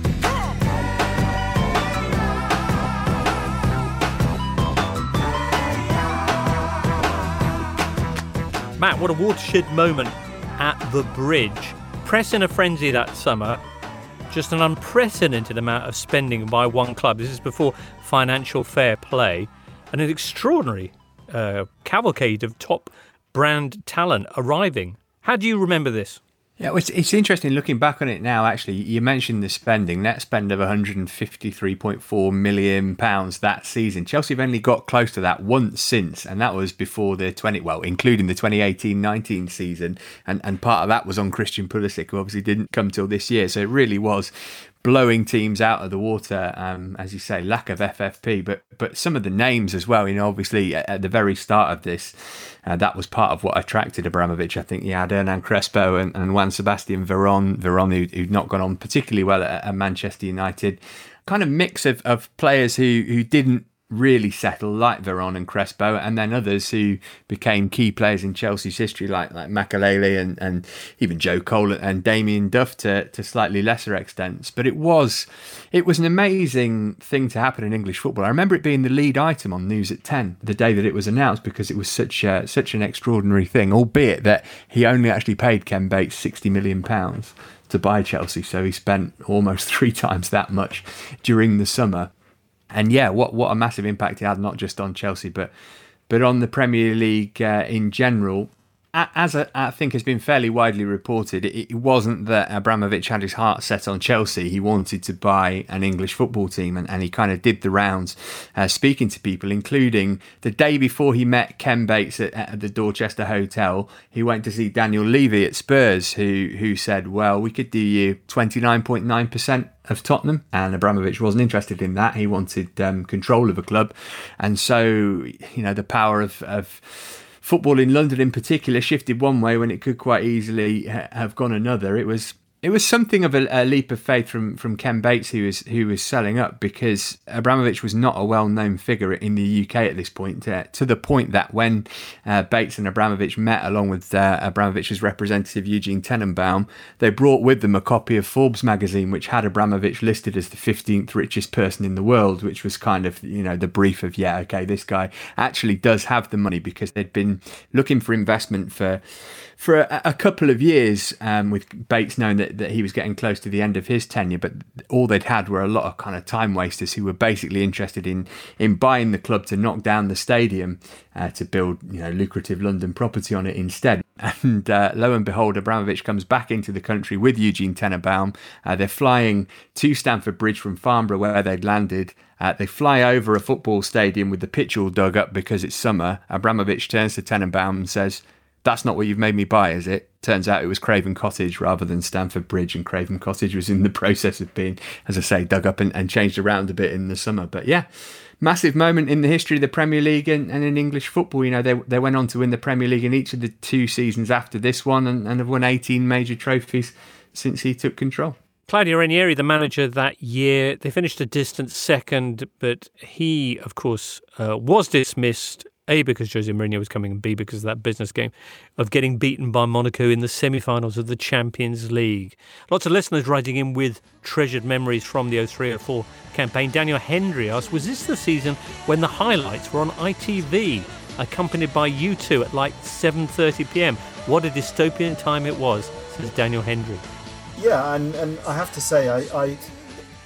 Matt, what a watershed moment at the Bridge. Press in a frenzy that summer. Just an unprecedented amount of spending by one club. This is before financial fair play. And an extraordinary uh, cavalcade of top brand talent arriving. How do you remember this? Yeah, it's, it's interesting looking back on it now, actually. You mentioned the spending, net spend of one hundred fifty-three point four million pounds that season. Chelsea have only got close to that once since, and that was before the twenty, well, including the twenty eighteen nineteen season. And, and part of that was on Christian Pulisic, who obviously didn't come till this year. So it really was blowing teams out of the water, um, as you say, lack of F F P, but but some of the names as well. You know, obviously at, at the very start of this, uh, that was part of what attracted Abramovich. I think you had Hernan Crespo and, and Juan Sebastian Veron, Veron who, who'd not gone on particularly well at, at Manchester United. Kind of mix of, of players who who didn't really settle, like Veron and Crespo, and then others who became key players in Chelsea's history, like like Makelele and, and even Joe Cole and Damien Duff to, to slightly lesser extents. But it was it was an amazing thing to happen in English football. I remember it being the lead item on News at ten the day that it was announced, because it was such a, such an extraordinary thing, albeit that he only actually paid Ken Bates sixty million pounds to buy Chelsea, so he spent almost three times that much during the summer. And yeah, what what a massive impact it had, not just on Chelsea, but but on the Premier League uh, in general. As I, I think has been fairly widely reported, it, it wasn't that Abramovich had his heart set on Chelsea. He wanted to buy an English football team, and, and he kind of did the rounds, uh, speaking to people, including the day before he met Ken Bates at, at the Dorchester Hotel. He went to see Daniel Levy at Spurs, who who said, well, we could do you twenty-nine point nine percent of Tottenham, and Abramovich wasn't interested in that. He wanted um, control of a club, and so, you know, the power of, of football in London in particular shifted one way when it could quite easily ha- have gone another. It was it was something of a, a leap of faith from from Ken Bates, who was who was selling up, because Abramovich was not a well-known figure in the U K at this point, to, to the point that when uh, Bates and Abramovich met, along with uh, Abramovich's representative Eugene Tenenbaum, they brought with them a copy of Forbes magazine, which had Abramovich listed as the fifteenth richest person in the world, which was kind of, you know, the brief of, yeah, okay, this guy actually does have the money, because they'd been looking for investment for for a, a couple of years, um, with Bates knowing that, that he was getting close to the end of his tenure, but all they'd had were a lot of kind of time wasters who were basically interested in in buying the club to knock down the stadium, uh, to build, you know, lucrative London property on it instead. And uh, lo and behold, Abramovich comes back into the country with Eugene Tenenbaum. Uh, they're flying to Stamford Bridge from Farnborough, where they'd landed. Uh, they fly over a football stadium with the pitch all dug up because it's summer. Abramovich turns to Tenenbaum and says, "That's not what you've made me buy, is it?" Turns out it was Craven Cottage rather than Stamford Bridge, and Craven Cottage was in the process of being, as I say, dug up and, and changed around a bit in the summer. But yeah, massive moment in the history of the Premier League and, and in English football. You know, they they went on to win the Premier League in each of the two seasons after this one, and, and have won eighteen major trophies since he took control. Claudio Ranieri, the manager that year, they finished a distant second, but he, of course, uh, was dismissed, A, because Jose Mourinho was coming, and B, because of that business game of getting beaten by Monaco in the semi-finals of the Champions League. Lots of listeners writing in with treasured memories from the oh three oh four campaign. Daniel Hendry asked, was this the season when the highlights were on I T V, accompanied by U two at like seven thirty p.m? What a dystopian time it was, says Daniel Hendry. Yeah, and, and I have to say, I, I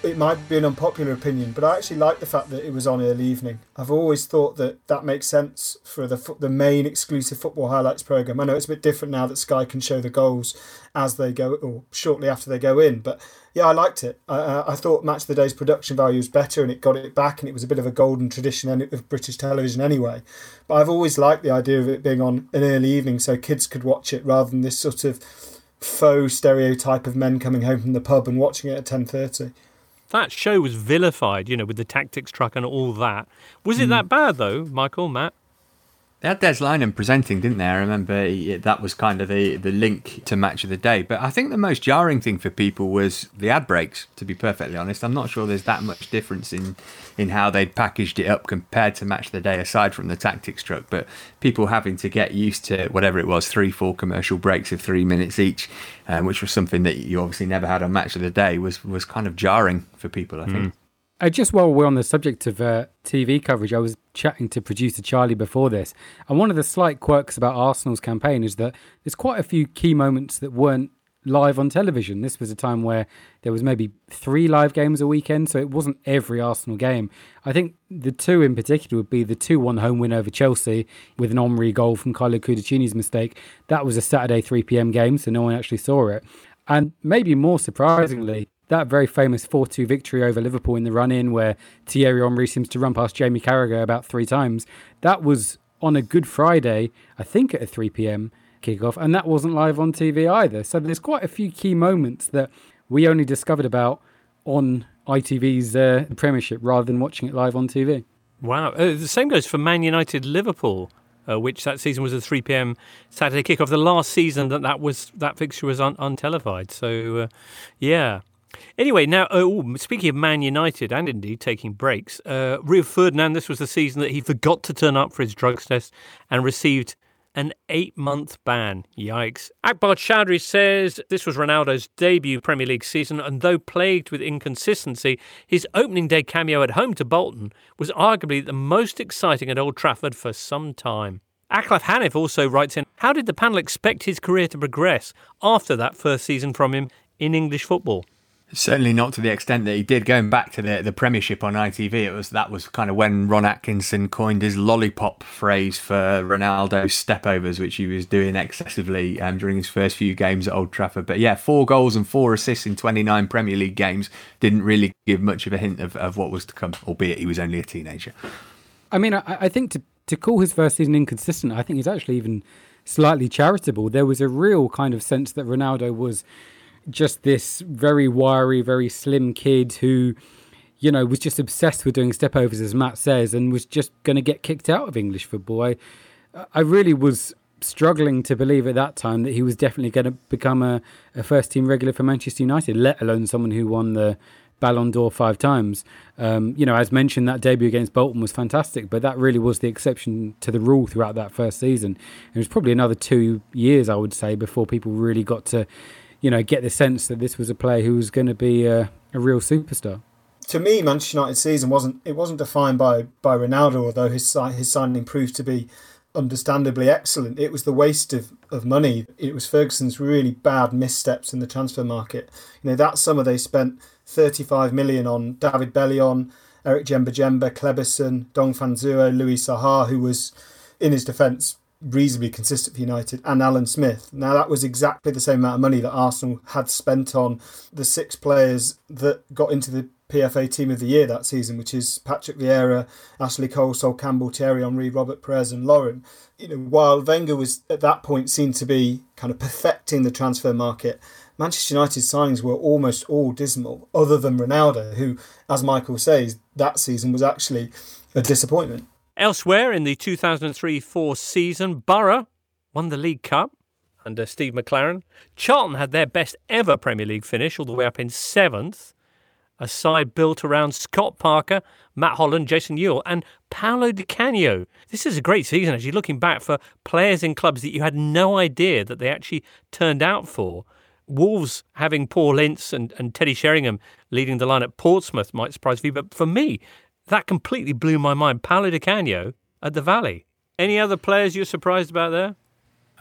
it might be an unpopular opinion, but I actually like the fact that it was on early evening. I've always thought that that makes sense for the the main exclusive football highlights programme. I know it's a bit different now that Sky can show the goals as they go, or shortly after they go in, but yeah, I liked it. I, I thought Match of the Day's production value was better, and it got it back, and it was a bit of a golden tradition of British television anyway. But I've always liked the idea of it being on an early evening so kids could watch it rather than this sort of faux stereotype of men coming home from the pub and watching it at ten thirty. That show was vilified, you know, with the tactics truck and all that. Was it mm. that bad, though, Michael, Matt? They had Des Lynam presenting, didn't they? I remember he, that was kind of the, the link to Match of the Day. But I think the most jarring thing for people was the ad breaks, to be perfectly honest. I'm not sure there's that much difference in, in how they'd packaged it up compared to Match of the Day, aside from the tactics truck. But people having to get used to whatever it was, three, four commercial breaks of three minutes each, um, which was something that you obviously never had on Match of the Day, was, was kind of jarring for people, I think. Mm. Uh, just while we're on the subject of uh, T V coverage, I was chatting to producer Charlie before this, and one of the slight quirks about Arsenal's campaign is that there's quite a few key moments that weren't live on television. This was a time where there was maybe three live games a weekend, so it wasn't every Arsenal game. I think the two in particular would be the two one home win over Chelsea with an Omri goal from Carlo Cudicini's mistake. That was a Saturday three p.m. game, so no one actually saw it. And maybe more surprisingly, that very famous four two victory over Liverpool in the run-in where Thierry Henry seems to run past Jamie Carragher about three times, that was on a Good Friday, I think at a three p.m. kickoff, and that wasn't live on T V either. So there's quite a few key moments that we only discovered about on I T V's uh, Premiership rather than watching it live on T V. Wow. Uh, the same goes for Man United Liverpool, uh, which that season was a three p.m. Saturday kickoff. The last season that that, was, that fixture was un- untelevised. So, uh, yeah. Anyway, now, oh, speaking of Man United and indeed taking breaks, uh, Rio Ferdinand, this was the season that he forgot to turn up for his drugs test and received an eight-month ban. Yikes. Akbar Chowdhury says this was Ronaldo's debut Premier League season, and though plagued with inconsistency, his opening day cameo at home to Bolton was arguably the most exciting at Old Trafford for some time. Aklaf Hanif also writes in, how did the panel expect his career to progress after that first season from him in English football? Certainly not to the extent that he did. Going back to the, the Premiership on I T V, it was that was kind of when Ron Atkinson coined his lollipop phrase for Ronaldo's stepovers, which he was doing excessively um, during his first few games at Old Trafford. But yeah, four goals and four assists in twenty-nine Premier League games didn't really give much of a hint of, of what was to come, albeit he was only a teenager. I mean, I, I think to, to call his first season inconsistent, I think is actually even slightly charitable. There was a real kind of sense that Ronaldo was just this very wiry, very slim kid who, you know, was just obsessed with doing stepovers, as Matt says, and was just going to get kicked out of English football. I, I really was struggling to believe at that time that he was definitely going to become a, a first-team regular for Manchester United, let alone someone who won the Ballon d'Or five times. Um, you know, as mentioned, that debut against Bolton was fantastic, but that really was the exception to the rule throughout that first season. It was probably another two years, I would say, before people really got to, you know, get the sense that this was a player who was going to be a, a real superstar. To me, Manchester United's season wasn't it wasn't defined by by Ronaldo, although his his signing proved to be understandably excellent. It was the waste of, of money. It was Ferguson's really bad missteps in the transfer market. You know, that summer they spent thirty-five million on David Bellion, Eric Djemba-Djemba, Kleberson, Dong Fanzuo, Louis Saha, who was, in his defence, reasonably consistent for United, and Alan Smith. Now that was exactly the same amount of money that Arsenal had spent on the six players that got into the P F A Team of the Year that season, which is Patrick Vieira, Ashley Cole, Sol Campbell, Thierry Henry, Robert Perez and Lauren. You know, while Wenger was at that point seen to be kind of perfecting the transfer market, Manchester United's signings were almost all dismal, other than Ronaldo, who, as Michael says, that season was actually a disappointment. Elsewhere in the two thousand three four season, Borough won the League Cup under Steve McLaren. Charlton had their best ever Premier League finish, all the way up in seventh. A side built around Scott Parker, Matt Holland, Jason Ewell and Paolo Di Canio. This is a great season, actually, looking back for players in clubs that you had no idea that they actually turned out for. Wolves having Paul Ince and, and Teddy Sheringham leading the line at Portsmouth might surprise you, but for me, that completely blew my mind. Paolo Di Canio at the Valley. Any other players you're surprised about there?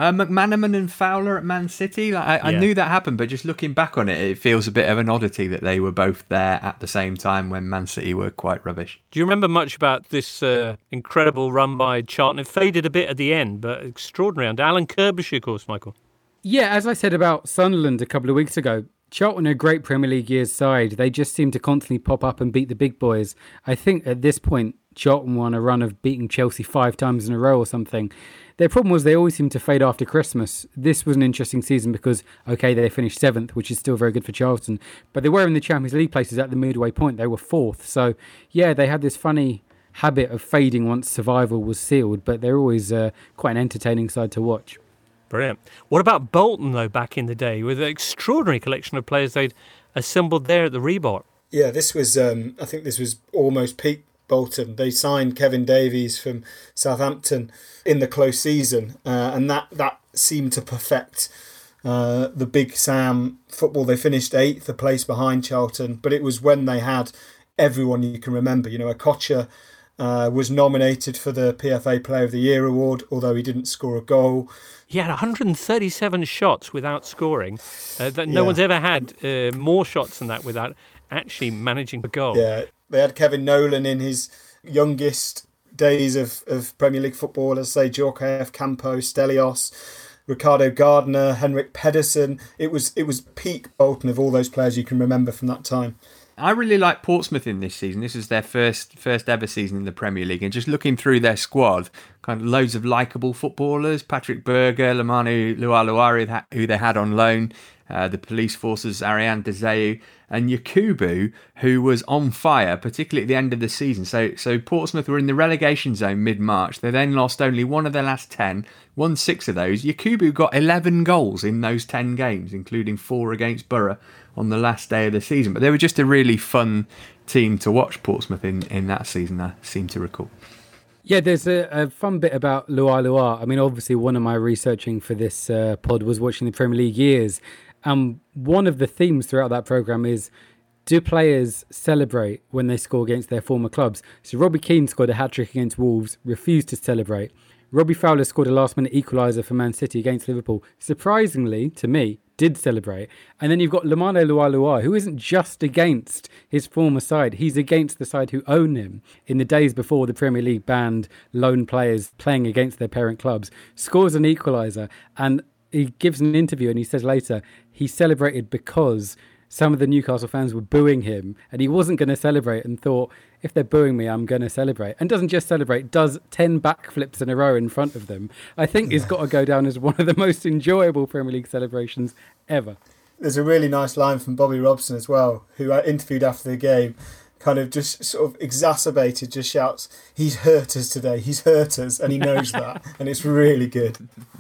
Uh, McManaman and Fowler at Man City. Like, I, I Yeah. knew that happened, but just looking back on it, it feels a bit of an oddity that they were both there at the same time when Man City were quite rubbish. Do you remember much about this uh, incredible run by Charlton? It faded a bit at the end, but extraordinary under Alan Kirbyshire, of course, Michael. Yeah, as I said about Sunderland a couple of weeks ago, Charlton are a great Premier League years side. They just seem to constantly pop up and beat the big boys. I think at this point, Charlton won a run of beating Chelsea five times in a row or something. Their problem was they always seem to fade after Christmas. This was an interesting season because, okay, they finished seventh, which is still very good for Charlton, but they were in the Champions League places at the midway point. They were fourth. So, yeah, they had this funny habit of fading once survival was sealed, but they're always uh, quite an entertaining side to watch. Brilliant. What about Bolton, though, back in the day, with an extraordinary collection of players they'd assembled there at the Reebok? Yeah, this was, um, I think this was almost peak Bolton. They signed Kevin Davies from Southampton in the close season, uh, and that, that seemed to perfect uh, the Big Sam football. They finished eighth, a place behind Charlton, but it was when they had everyone you can remember. You know, Okocha uh, was nominated for the P F A Player of the Year award, although he didn't score a goal. He had one hundred thirty-seven shots without scoring. Uh, that no Yeah. one's ever had uh, more shots than that without actually managing a goal. Yeah, they had Kevin Nolan in his youngest days of, of Premier League football, let's say Djorkaeff, Campos, Stelios, Ricardo Gardner, Henrik Pedersen. It was it was peak Bolton of all those players you can remember from that time. I really like Portsmouth in this season. This is their first first ever season in the Premier League, and just looking through their squad, kind of loads of likeable footballers: Patrick Berger, Lamanu Lualuari, who they had on loan, uh, the police forces, Ariane Dezeu, and Yakubu, who was on fire, particularly at the end of the season. So, so Portsmouth were in the relegation zone mid-March. They then lost only one of their last ten, won six of those. Yakubu got eleven goals in those ten games, including four against Borough on the last day of the season. But they were just a really fun team to watch, Portsmouth, in, in that season, I seem to recall. Yeah, there's a, a fun bit about Lua Lua. I mean, obviously, one of my researching for this uh, pod was watching the Premier League years. And one of the themes throughout that programme is, do players celebrate when they score against their former clubs? So Robbie Keane scored a hat-trick against Wolves, refused to celebrate. Robbie Fowler scored a last-minute equaliser for Man City against Liverpool. Surprisingly, to me, did celebrate. And then you've got Lamane Lualua, who isn't just against his former side, he's against the side who own him. In the days before the Premier League banned lone players playing against their parent clubs, scores an equaliser, and he gives an interview and he says later he celebrated because some of the Newcastle fans were booing him and he wasn't going to celebrate, and thought, if they're booing me, I'm going to celebrate. And doesn't just celebrate, does ten backflips in a row in front of them. I think it's got to go down as one of the most enjoyable Premier League celebrations ever. There's a really nice line from Bobby Robson as well, who I interviewed after the game, kind of just sort of exacerbated, just shouts, he's hurt us today, he's hurt us, and he knows that, and it's really good.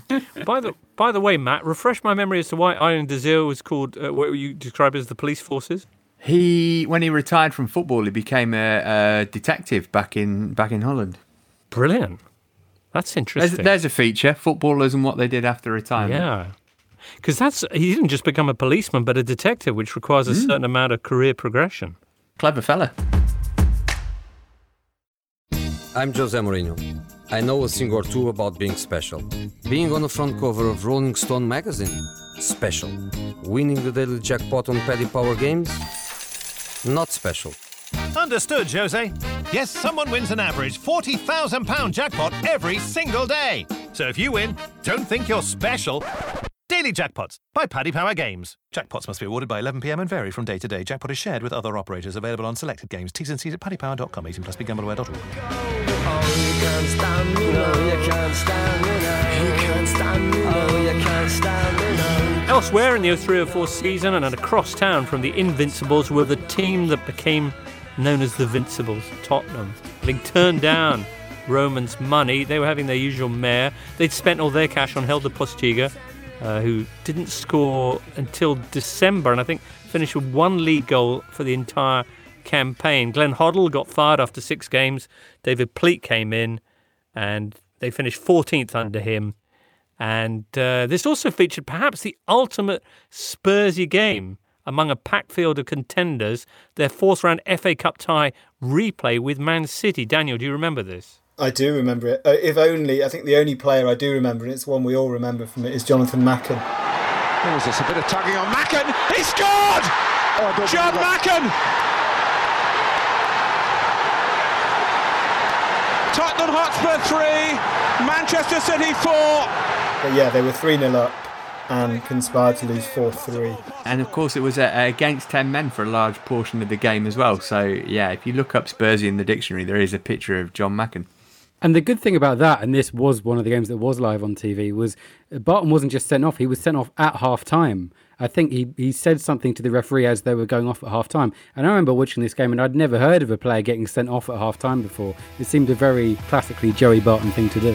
By the by the way, Matt, refresh my memory as to why Iron Desir was called uh, what you describe as the police forces. He, when he retired from football, he became a, a detective back in back in Holland. Brilliant. That's interesting. There's, there's a feature, footballers and what they did after retirement. Yeah. Because that's he didn't just become a policeman, but a detective, which requires a mm. certain amount of career progression. Clever fella. I'm Jose Mourinho. I know a thing or two about being special. Being on the front cover of Rolling Stone magazine? Special. Winning the daily jackpot on Paddy Power Games? Not special. Understood, Jose. Yes, someone wins an average forty thousand pounds jackpot every single day. So if you win, don't think you're special. Daily Jackpots by Paddy Power Games. Jackpots must be awarded by eleven p m and vary from day to day. Jackpot is shared with other operators. Available on selected games. T's and C's at paddy power dot com. eighteen plus b gamble aware dot org. Elsewhere in the oh three oh four season and across town from the Invincibles were the team that became known as the Vincibles, Tottenham. Having turned down Roman's money, they were having their usual mayor. They'd spent all their cash on Helder Postiga, Uh, who didn't score until December, and I think finished with one league goal for the entire campaign. Glenn Hoddle got fired after six games. David Pleat came in, and they finished fourteenth under him. And uh, this also featured perhaps the ultimate Spursy game among a packed field of contenders, their fourth round F A Cup tie replay with Man City. Daniel, do you remember this? I do remember it. Uh, if only, I think the only player I do remember, and it's one we all remember from it, is Jonathan Macken. There was this a bit of tugging on Macken. He scored! Oh, John Macken! Tottenham Hotspur three, Manchester City four. But yeah, they were three nil up and conspired to lose four three. And of course it was uh, against ten men for a large portion of the game as well. So yeah, if you look up Spursy in the dictionary, there is a picture of John Macken. And the good thing about that, and this was one of the games that was live on T V, was Barton wasn't just sent off, he was sent off at half time. I think he, he said something to the referee as they were going off at half time. And I remember watching this game and I'd never heard of a player getting sent off at half time before. It seemed a very classically Joey Barton thing to do.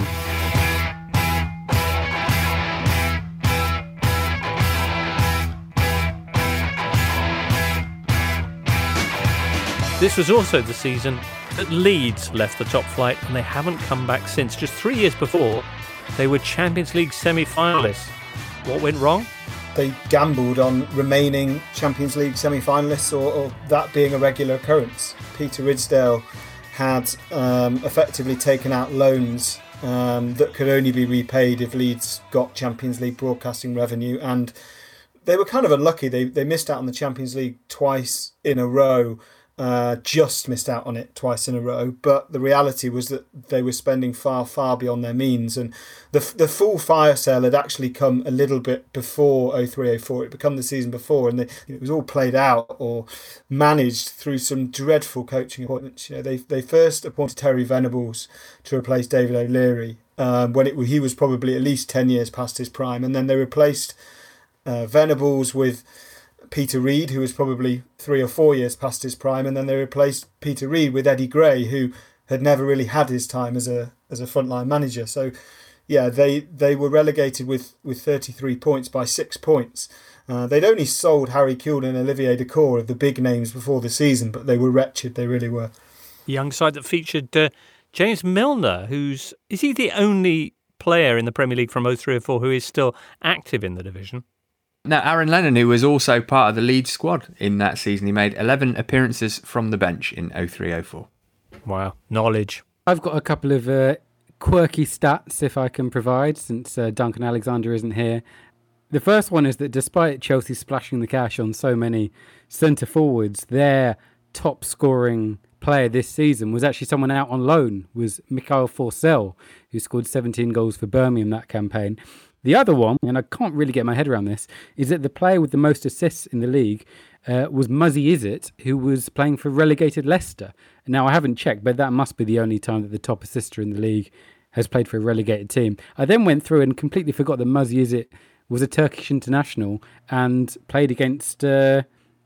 This was also the season that Leeds left the top flight and they haven't come back since. Just three years before, they were Champions League semi-finalists. What went wrong? They gambled on remaining Champions League semi-finalists or, or that being a regular occurrence. Peter Ridsdale had um, effectively taken out loans um, that could only be repaid if Leeds got Champions League broadcasting revenue, and they were kind of unlucky. They, they missed out on the Champions League twice in a row. Uh, just missed out on it twice in a row, but the reality was that they were spending far, far beyond their means, and the the full fire sale had actually come a little bit before oh three oh four. It had come the season before, and they, it was all played out or managed through some dreadful coaching appointments. You know, they they first appointed Terry Venables to replace David O'Leary um, when it he was probably at least ten years past his prime, and then they replaced uh, Venables with Peter Reid, who was probably three or four years past his prime, and then they replaced Peter Reid with Eddie Gray, who had never really had his time as a as a frontline manager. So, yeah, they they were relegated with, with thirty-three points by six points. Uh, they'd only sold Harry Kewell and Olivier Dacour of the big names before the season, but they were wretched. They really were. The young side that featured uh, James Milner, who's is he the only player in the Premier League from oh three oh four who is still active in the division? Now, Aaron Lennon, who was also part of the Leeds squad in that season, he made eleven appearances from the bench in oh three oh four. Wow, knowledge. I've got a couple of uh, quirky stats, if I can provide, since uh, Duncan Alexander isn't here. The first one is that despite Chelsea splashing the cash on so many centre forwards, their top scoring player this season was actually someone out on loan, was Mikhail Forssell, who scored seventeen goals for Birmingham that campaign. The other one, and I can't really get my head around this, is that the player with the most assists in the league uh, was Muzzy Izzet, who was playing for relegated Leicester. Now, I haven't checked, but that must be the only time that the top assister in the league has played for a relegated team. I then went through and completely forgot that Muzzy Izzet was a Turkish international and played against uh,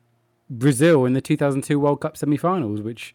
Brazil in the two thousand two World Cup semi-finals, which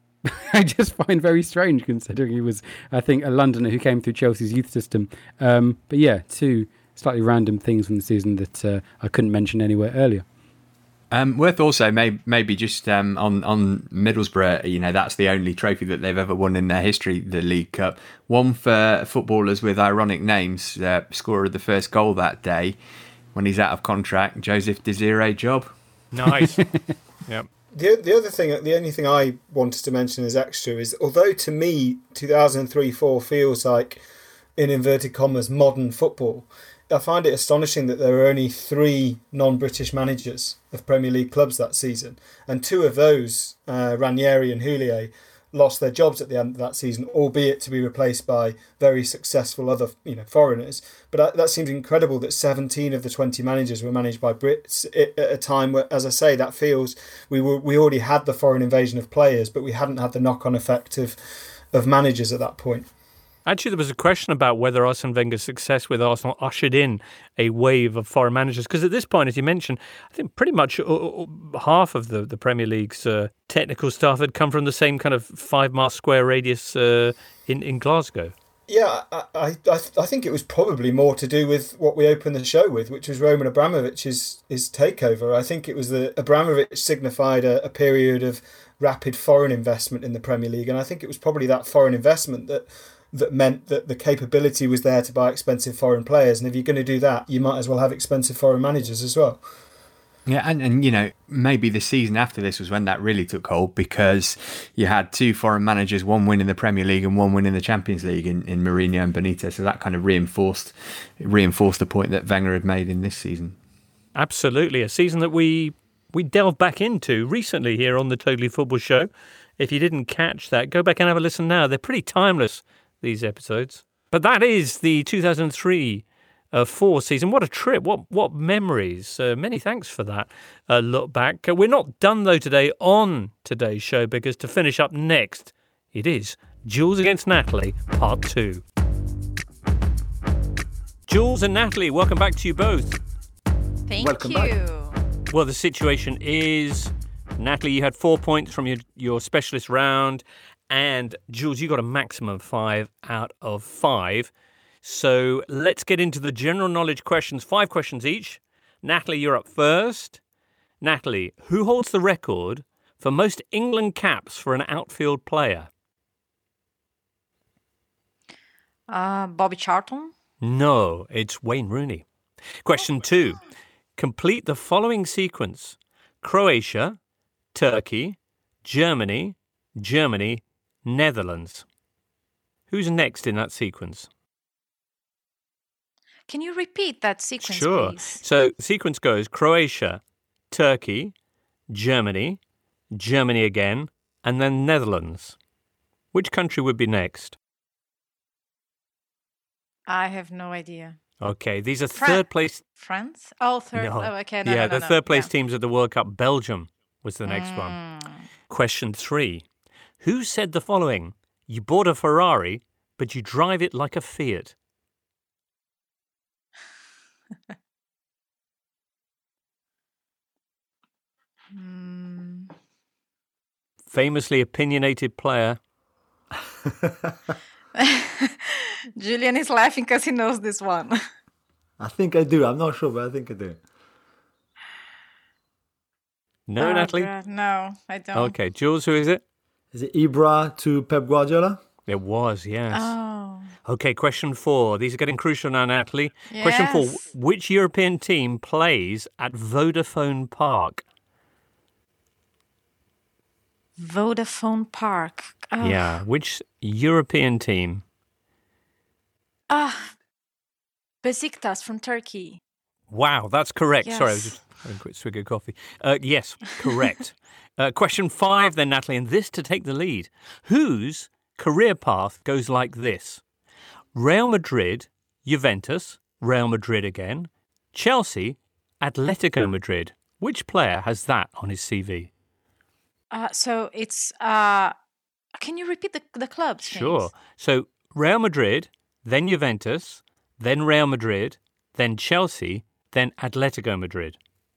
I just find very strange considering he was, I think, a Londoner who came through Chelsea's youth system. Um, but yeah, two slightly random things from the season that uh, I couldn't mention anywhere earlier. Um, worth also may, maybe just um, on, on Middlesbrough, you know, that's the only trophy that they've ever won in their history, the League Cup. One for footballers with ironic names. Uh, scorer of the first goal that day when he's out of contract, Joseph Desiree Job. Nice. Yep. The the other thing, the only thing I wanted to mention as extra is, although to me two thousand three four feels like, in inverted commas, modern football, I find it astonishing that there were only three non-British managers of Premier League clubs that season, and two of those, uh, Ranieri and Houllier, lost their jobs at the end of that season, albeit to be replaced by very successful other, you know, foreigners. But that seems incredible that seventeen of the twenty managers were managed by Brits at a time where, as I say, that feels we were we already had the foreign invasion of players, but we hadn't had the knock-on effect of of managers at that point. Actually, there was a question about whether Arsene Wenger's success with Arsenal ushered in a wave of foreign managers. Because at this point, as you mentioned, I think pretty much half of the, the Premier League's uh, technical staff had come from the same kind of five-mile square radius uh, in, in Glasgow. Yeah, I, I I think it was probably more to do with what we opened the show with, which was Roman Abramovich's his takeover. I think it was that Abramovich signified a, a period of rapid foreign investment in the Premier League. And I think it was probably that foreign investment that that meant that the capability was there to buy expensive foreign players. And if you're going to do that, you might as well have expensive foreign managers as well. Yeah, and, and you know, maybe the season after this was when that really took hold, because you had two foreign managers, one win in the Premier League and one win in the Champions League in, in Mourinho and Benitez. So that kind of reinforced reinforced the point that Wenger had made in this season. Absolutely. A season that we we delved back into recently here on the Totally Football Show. If you didn't catch that, go back and have a listen now. They're pretty timeless, these episodes. But that is the two thousand three Uh, four season. What a trip. What what memories. Uh, many thanks for that uh, look back. Uh, we're not done, though, today on today's show, because to finish up next, it is Jules Against Natalie, part two. Jules and Natalie, welcome back to you both. Thank Welcome you. back. Well, the situation is, Natalie, you had four points from your, your specialist round, and Jules, you got a maximum five out of five. So let's get into the general knowledge questions. Five questions each. Natalie, you're up first. Natalie, who holds the record for most England caps for an outfield player? Uh, Bobby Charlton? No, it's Wayne Rooney. Question two. Complete the following sequence. Croatia, Turkey, Germany, Germany, Netherlands. Who's next in that sequence? Can you repeat that sequence, Sure. please? So the sequence goes Croatia, Turkey, Germany, Germany again, and then Netherlands. Which country would be next? I have no idea. Okay, these are Fran- third place. France? Oh, third. No. Oh, okay. No, yeah, no, no, the no. third place Yeah. teams of the World Cup. Belgium was the next one. Mm. Question three. Who said the following? You bought a Ferrari, but you drive it like a Fiat. Mm. Famously opinionated player. Julian is laughing because he knows this one. I think I do. I'm not sure, but I think I do. No, Oh, Natalie? God, no, I don't. Okay, Jules, who is it? Is it Ibra to Pep Guardiola? It was, yes. Oh. Okay, question four. These are getting crucial now, Natalie. Question four. Yes. Which European team plays at Vodafone Park? Vodafone Park. Oh. Yeah, which European team? Ah, Besiktas from Turkey. Wow, that's correct. Sorry, I was Yes. just having a quick swig of coffee. Uh, yes, correct. uh, question five then, Natalie, and this to take the lead. Whose career path goes like this? Real Madrid, Juventus, Real Madrid again, Chelsea, Atletico Madrid. Which player has that on his C V? Uh, so it's. Uh, can you repeat the the clubs? please? Sure. So Real Madrid, then Juventus, then Real Madrid, then Chelsea, then Atletico Madrid.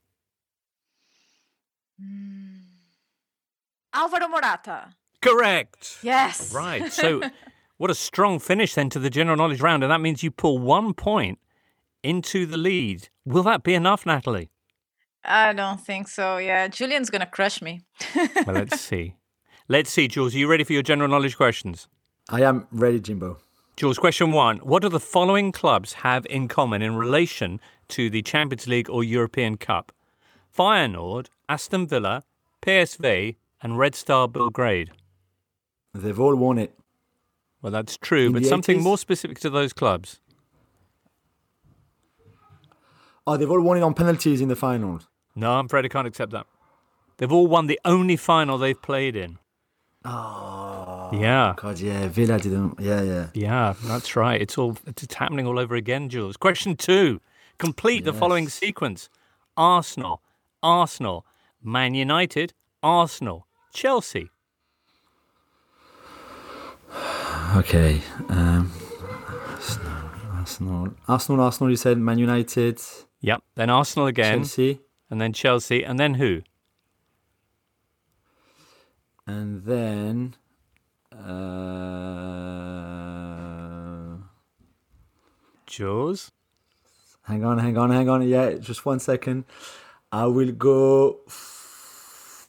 Alvaro Morata. Correct. Yes. Right. So what a strong finish then to the general knowledge round. And that means you pull one point into the lead. Will that be enough, Natalie? I don't think so. Yeah, Julian's gonna crush me. Well, let's see. Let's see, Jules. Are you ready for your general knowledge questions? I am ready, Jimbo. Jules, question one. What do the following clubs have in common in relation to the Champions League or European Cup? Feyenoord, Aston Villa, P S V, and Red Star Belgrade. They've all won it. Well, that's true, In but the something eighties? more specific to those clubs. Oh, they've all won it on penalties in the finals. No, I'm afraid I can't accept that. They've all won the only final they've played in. Oh. Yeah. God, yeah. Villa didn't. Yeah, yeah. Yeah, that's right. It's all it's happening all over again, Jules. Question two. Complete the Yes. following sequence. Arsenal, Arsenal, Man United, Arsenal, Chelsea. Okay. Um, Arsenal, Arsenal, Arsenal, Arsenal. You said Man United. Yep. Then Arsenal again. Chelsea. And then Chelsea. And then who? And then. Uh, Jules? Hang on, hang on, hang on. Yeah, just one second. I will go f-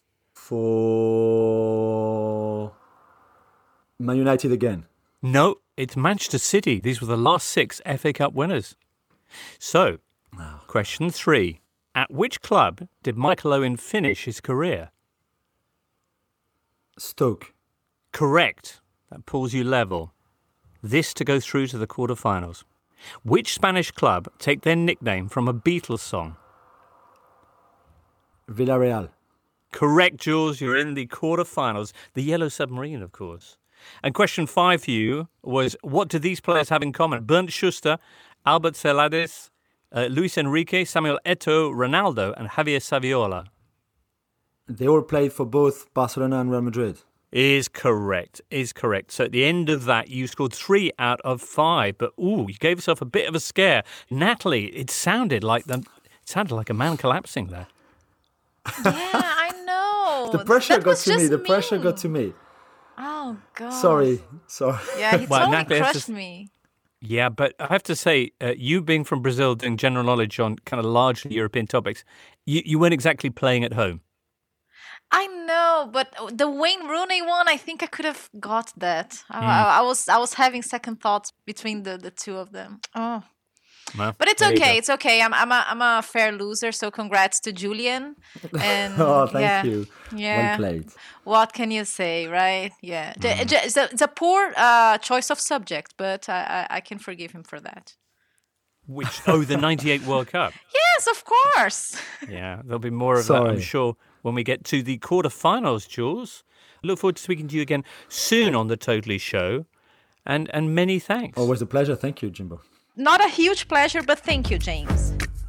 for Man United again. No, it's Manchester City. These were the last six F A Cup winners. So, question three. At which club did Michael Owen finish his career? Stoke. Correct. That pulls you level. This to go through to the quarterfinals. Which Spanish club take their nickname from a Beatles song? Villarreal. Correct, Jules. You're in the quarterfinals. The Yellow Submarine, of course. And question five for you was, what do these players have in common? Bernd Schuster, Albert Celades, uh, Luis Enrique, Samuel Eto'o, Ronaldo, and Javier Saviola. They all played for both Barcelona and Real Madrid. Is correct, is correct. So at the end of that, you scored three out of five. But, ooh, you gave yourself a bit of a scare. Natalie, it sounded like the, it sounded like a man collapsing there. Yeah, I know. The pressure That got was to me. just The pressure got to me. Oh, God. Sorry, sorry. Yeah, he Well, totally Natalie, I have to crushed s- me. Yeah, but I have to say, uh, you being from Brazil, doing general knowledge on kind of largely European topics, you, you weren't exactly playing at home. I know, but the Wayne Rooney one, I think I could have got that. I, Mm. I, I was I was having second thoughts between the, the two of them. Oh. Well, But it's there you okay. go. It's okay. I'm I'm a I'm a fair loser. So congrats to Julian. And Oh, thank yeah, you. Yeah. Well played. What can you say, right? Yeah. J- Mm. j- It's a, it's a poor uh, choice of subject, but I, I I can forgive him for that. Which, oh, the ninety-eight World Cup. Yes, of course. Yeah, there'll be more of that, I'm Sorry. sure, when we get to the quarterfinals, Jules. Look forward to speaking to you again soon on the Totally Show. And, and many thanks. Always a pleasure. Thank you, Jimbo. Not a huge pleasure, but thank you, James.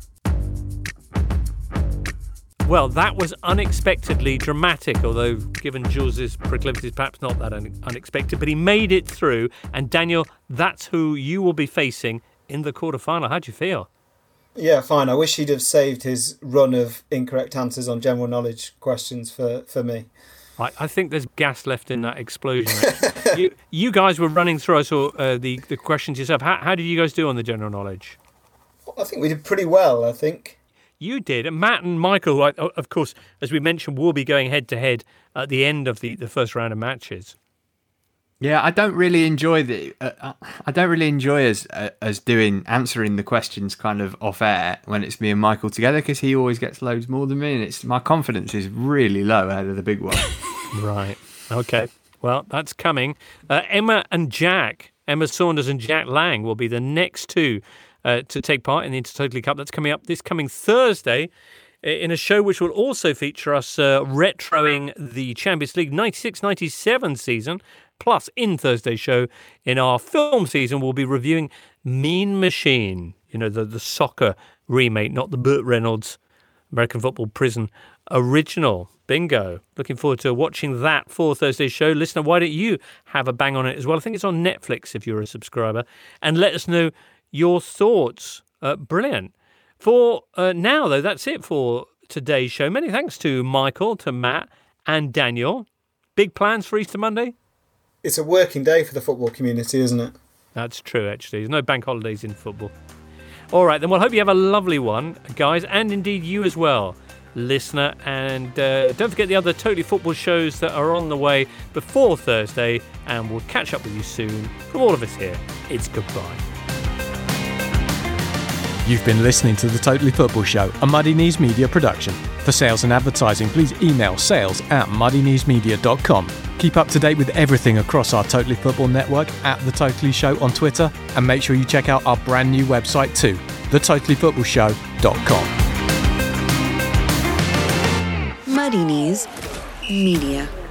Well, that was unexpectedly dramatic, although given Jules's proclivities, perhaps not that un- unexpected, but he made it through. And Daniel, that's who you will be facing in the quarterfinal. How do you feel? Yeah, fine. I wish he'd have saved his run of incorrect answers on general knowledge questions for, for me. I, I think there's gas left in that explosion. you, you guys were running through, I saw uh, the, the questions yourself. How, how did you guys do on the general knowledge? I think we did pretty well, I think. You did. And Matt and Michael, I- of course, as we mentioned, will be going head-to-head at the end of the, the first round of matches. Yeah, I don't really enjoy the. Uh, I don't really enjoy us uh, us doing answering the questions kind of off air when it's me and Michael together, because he always gets loads more than me, and it's my confidence is really low ahead of the big one. Right. Okay. Well, that's coming. Uh, Emma and Jack, Emma Saunders and Jack Lang will be the next two uh, to take part in the Intertotally Cup. That's coming up this coming Thursday in a show which will also feature us uh, retroing the Champions League ninety-six ninety-seven season. Plus, in Thursday's show, in our film season, we'll be reviewing Mean Machine, you know, the, the soccer remake, not the Burt Reynolds American Football Prison original. Bingo. Looking forward to watching that for Thursday's show. Listener, why don't you have a bang on it as well? I think it's on Netflix if you're a subscriber. And let us know your thoughts. Uh, brilliant. For uh, now, though, that's it for today's show. Many thanks to Michael, to Matt, and Daniel. Big plans for Easter Monday? It's a working day for the football community, isn't it? That's true, actually. There's no bank holidays in football. All right, then we'll hope you have a lovely one, guys, and indeed you as well, listener. And uh, don't forget the other Totally Football shows that are on the way before Thursday, and we'll catch up with you soon. From all of us here, it's goodbye. You've been listening to The Totally Football Show, a Muddy Knees Media production. For sales and advertising, please email sales at muddy knees media dot com. Keep up to date with everything across our Totally Football network at The Totally Show on Twitter, and make sure you check out our brand new website too, the totally football show dot com. Muddy Knees Media.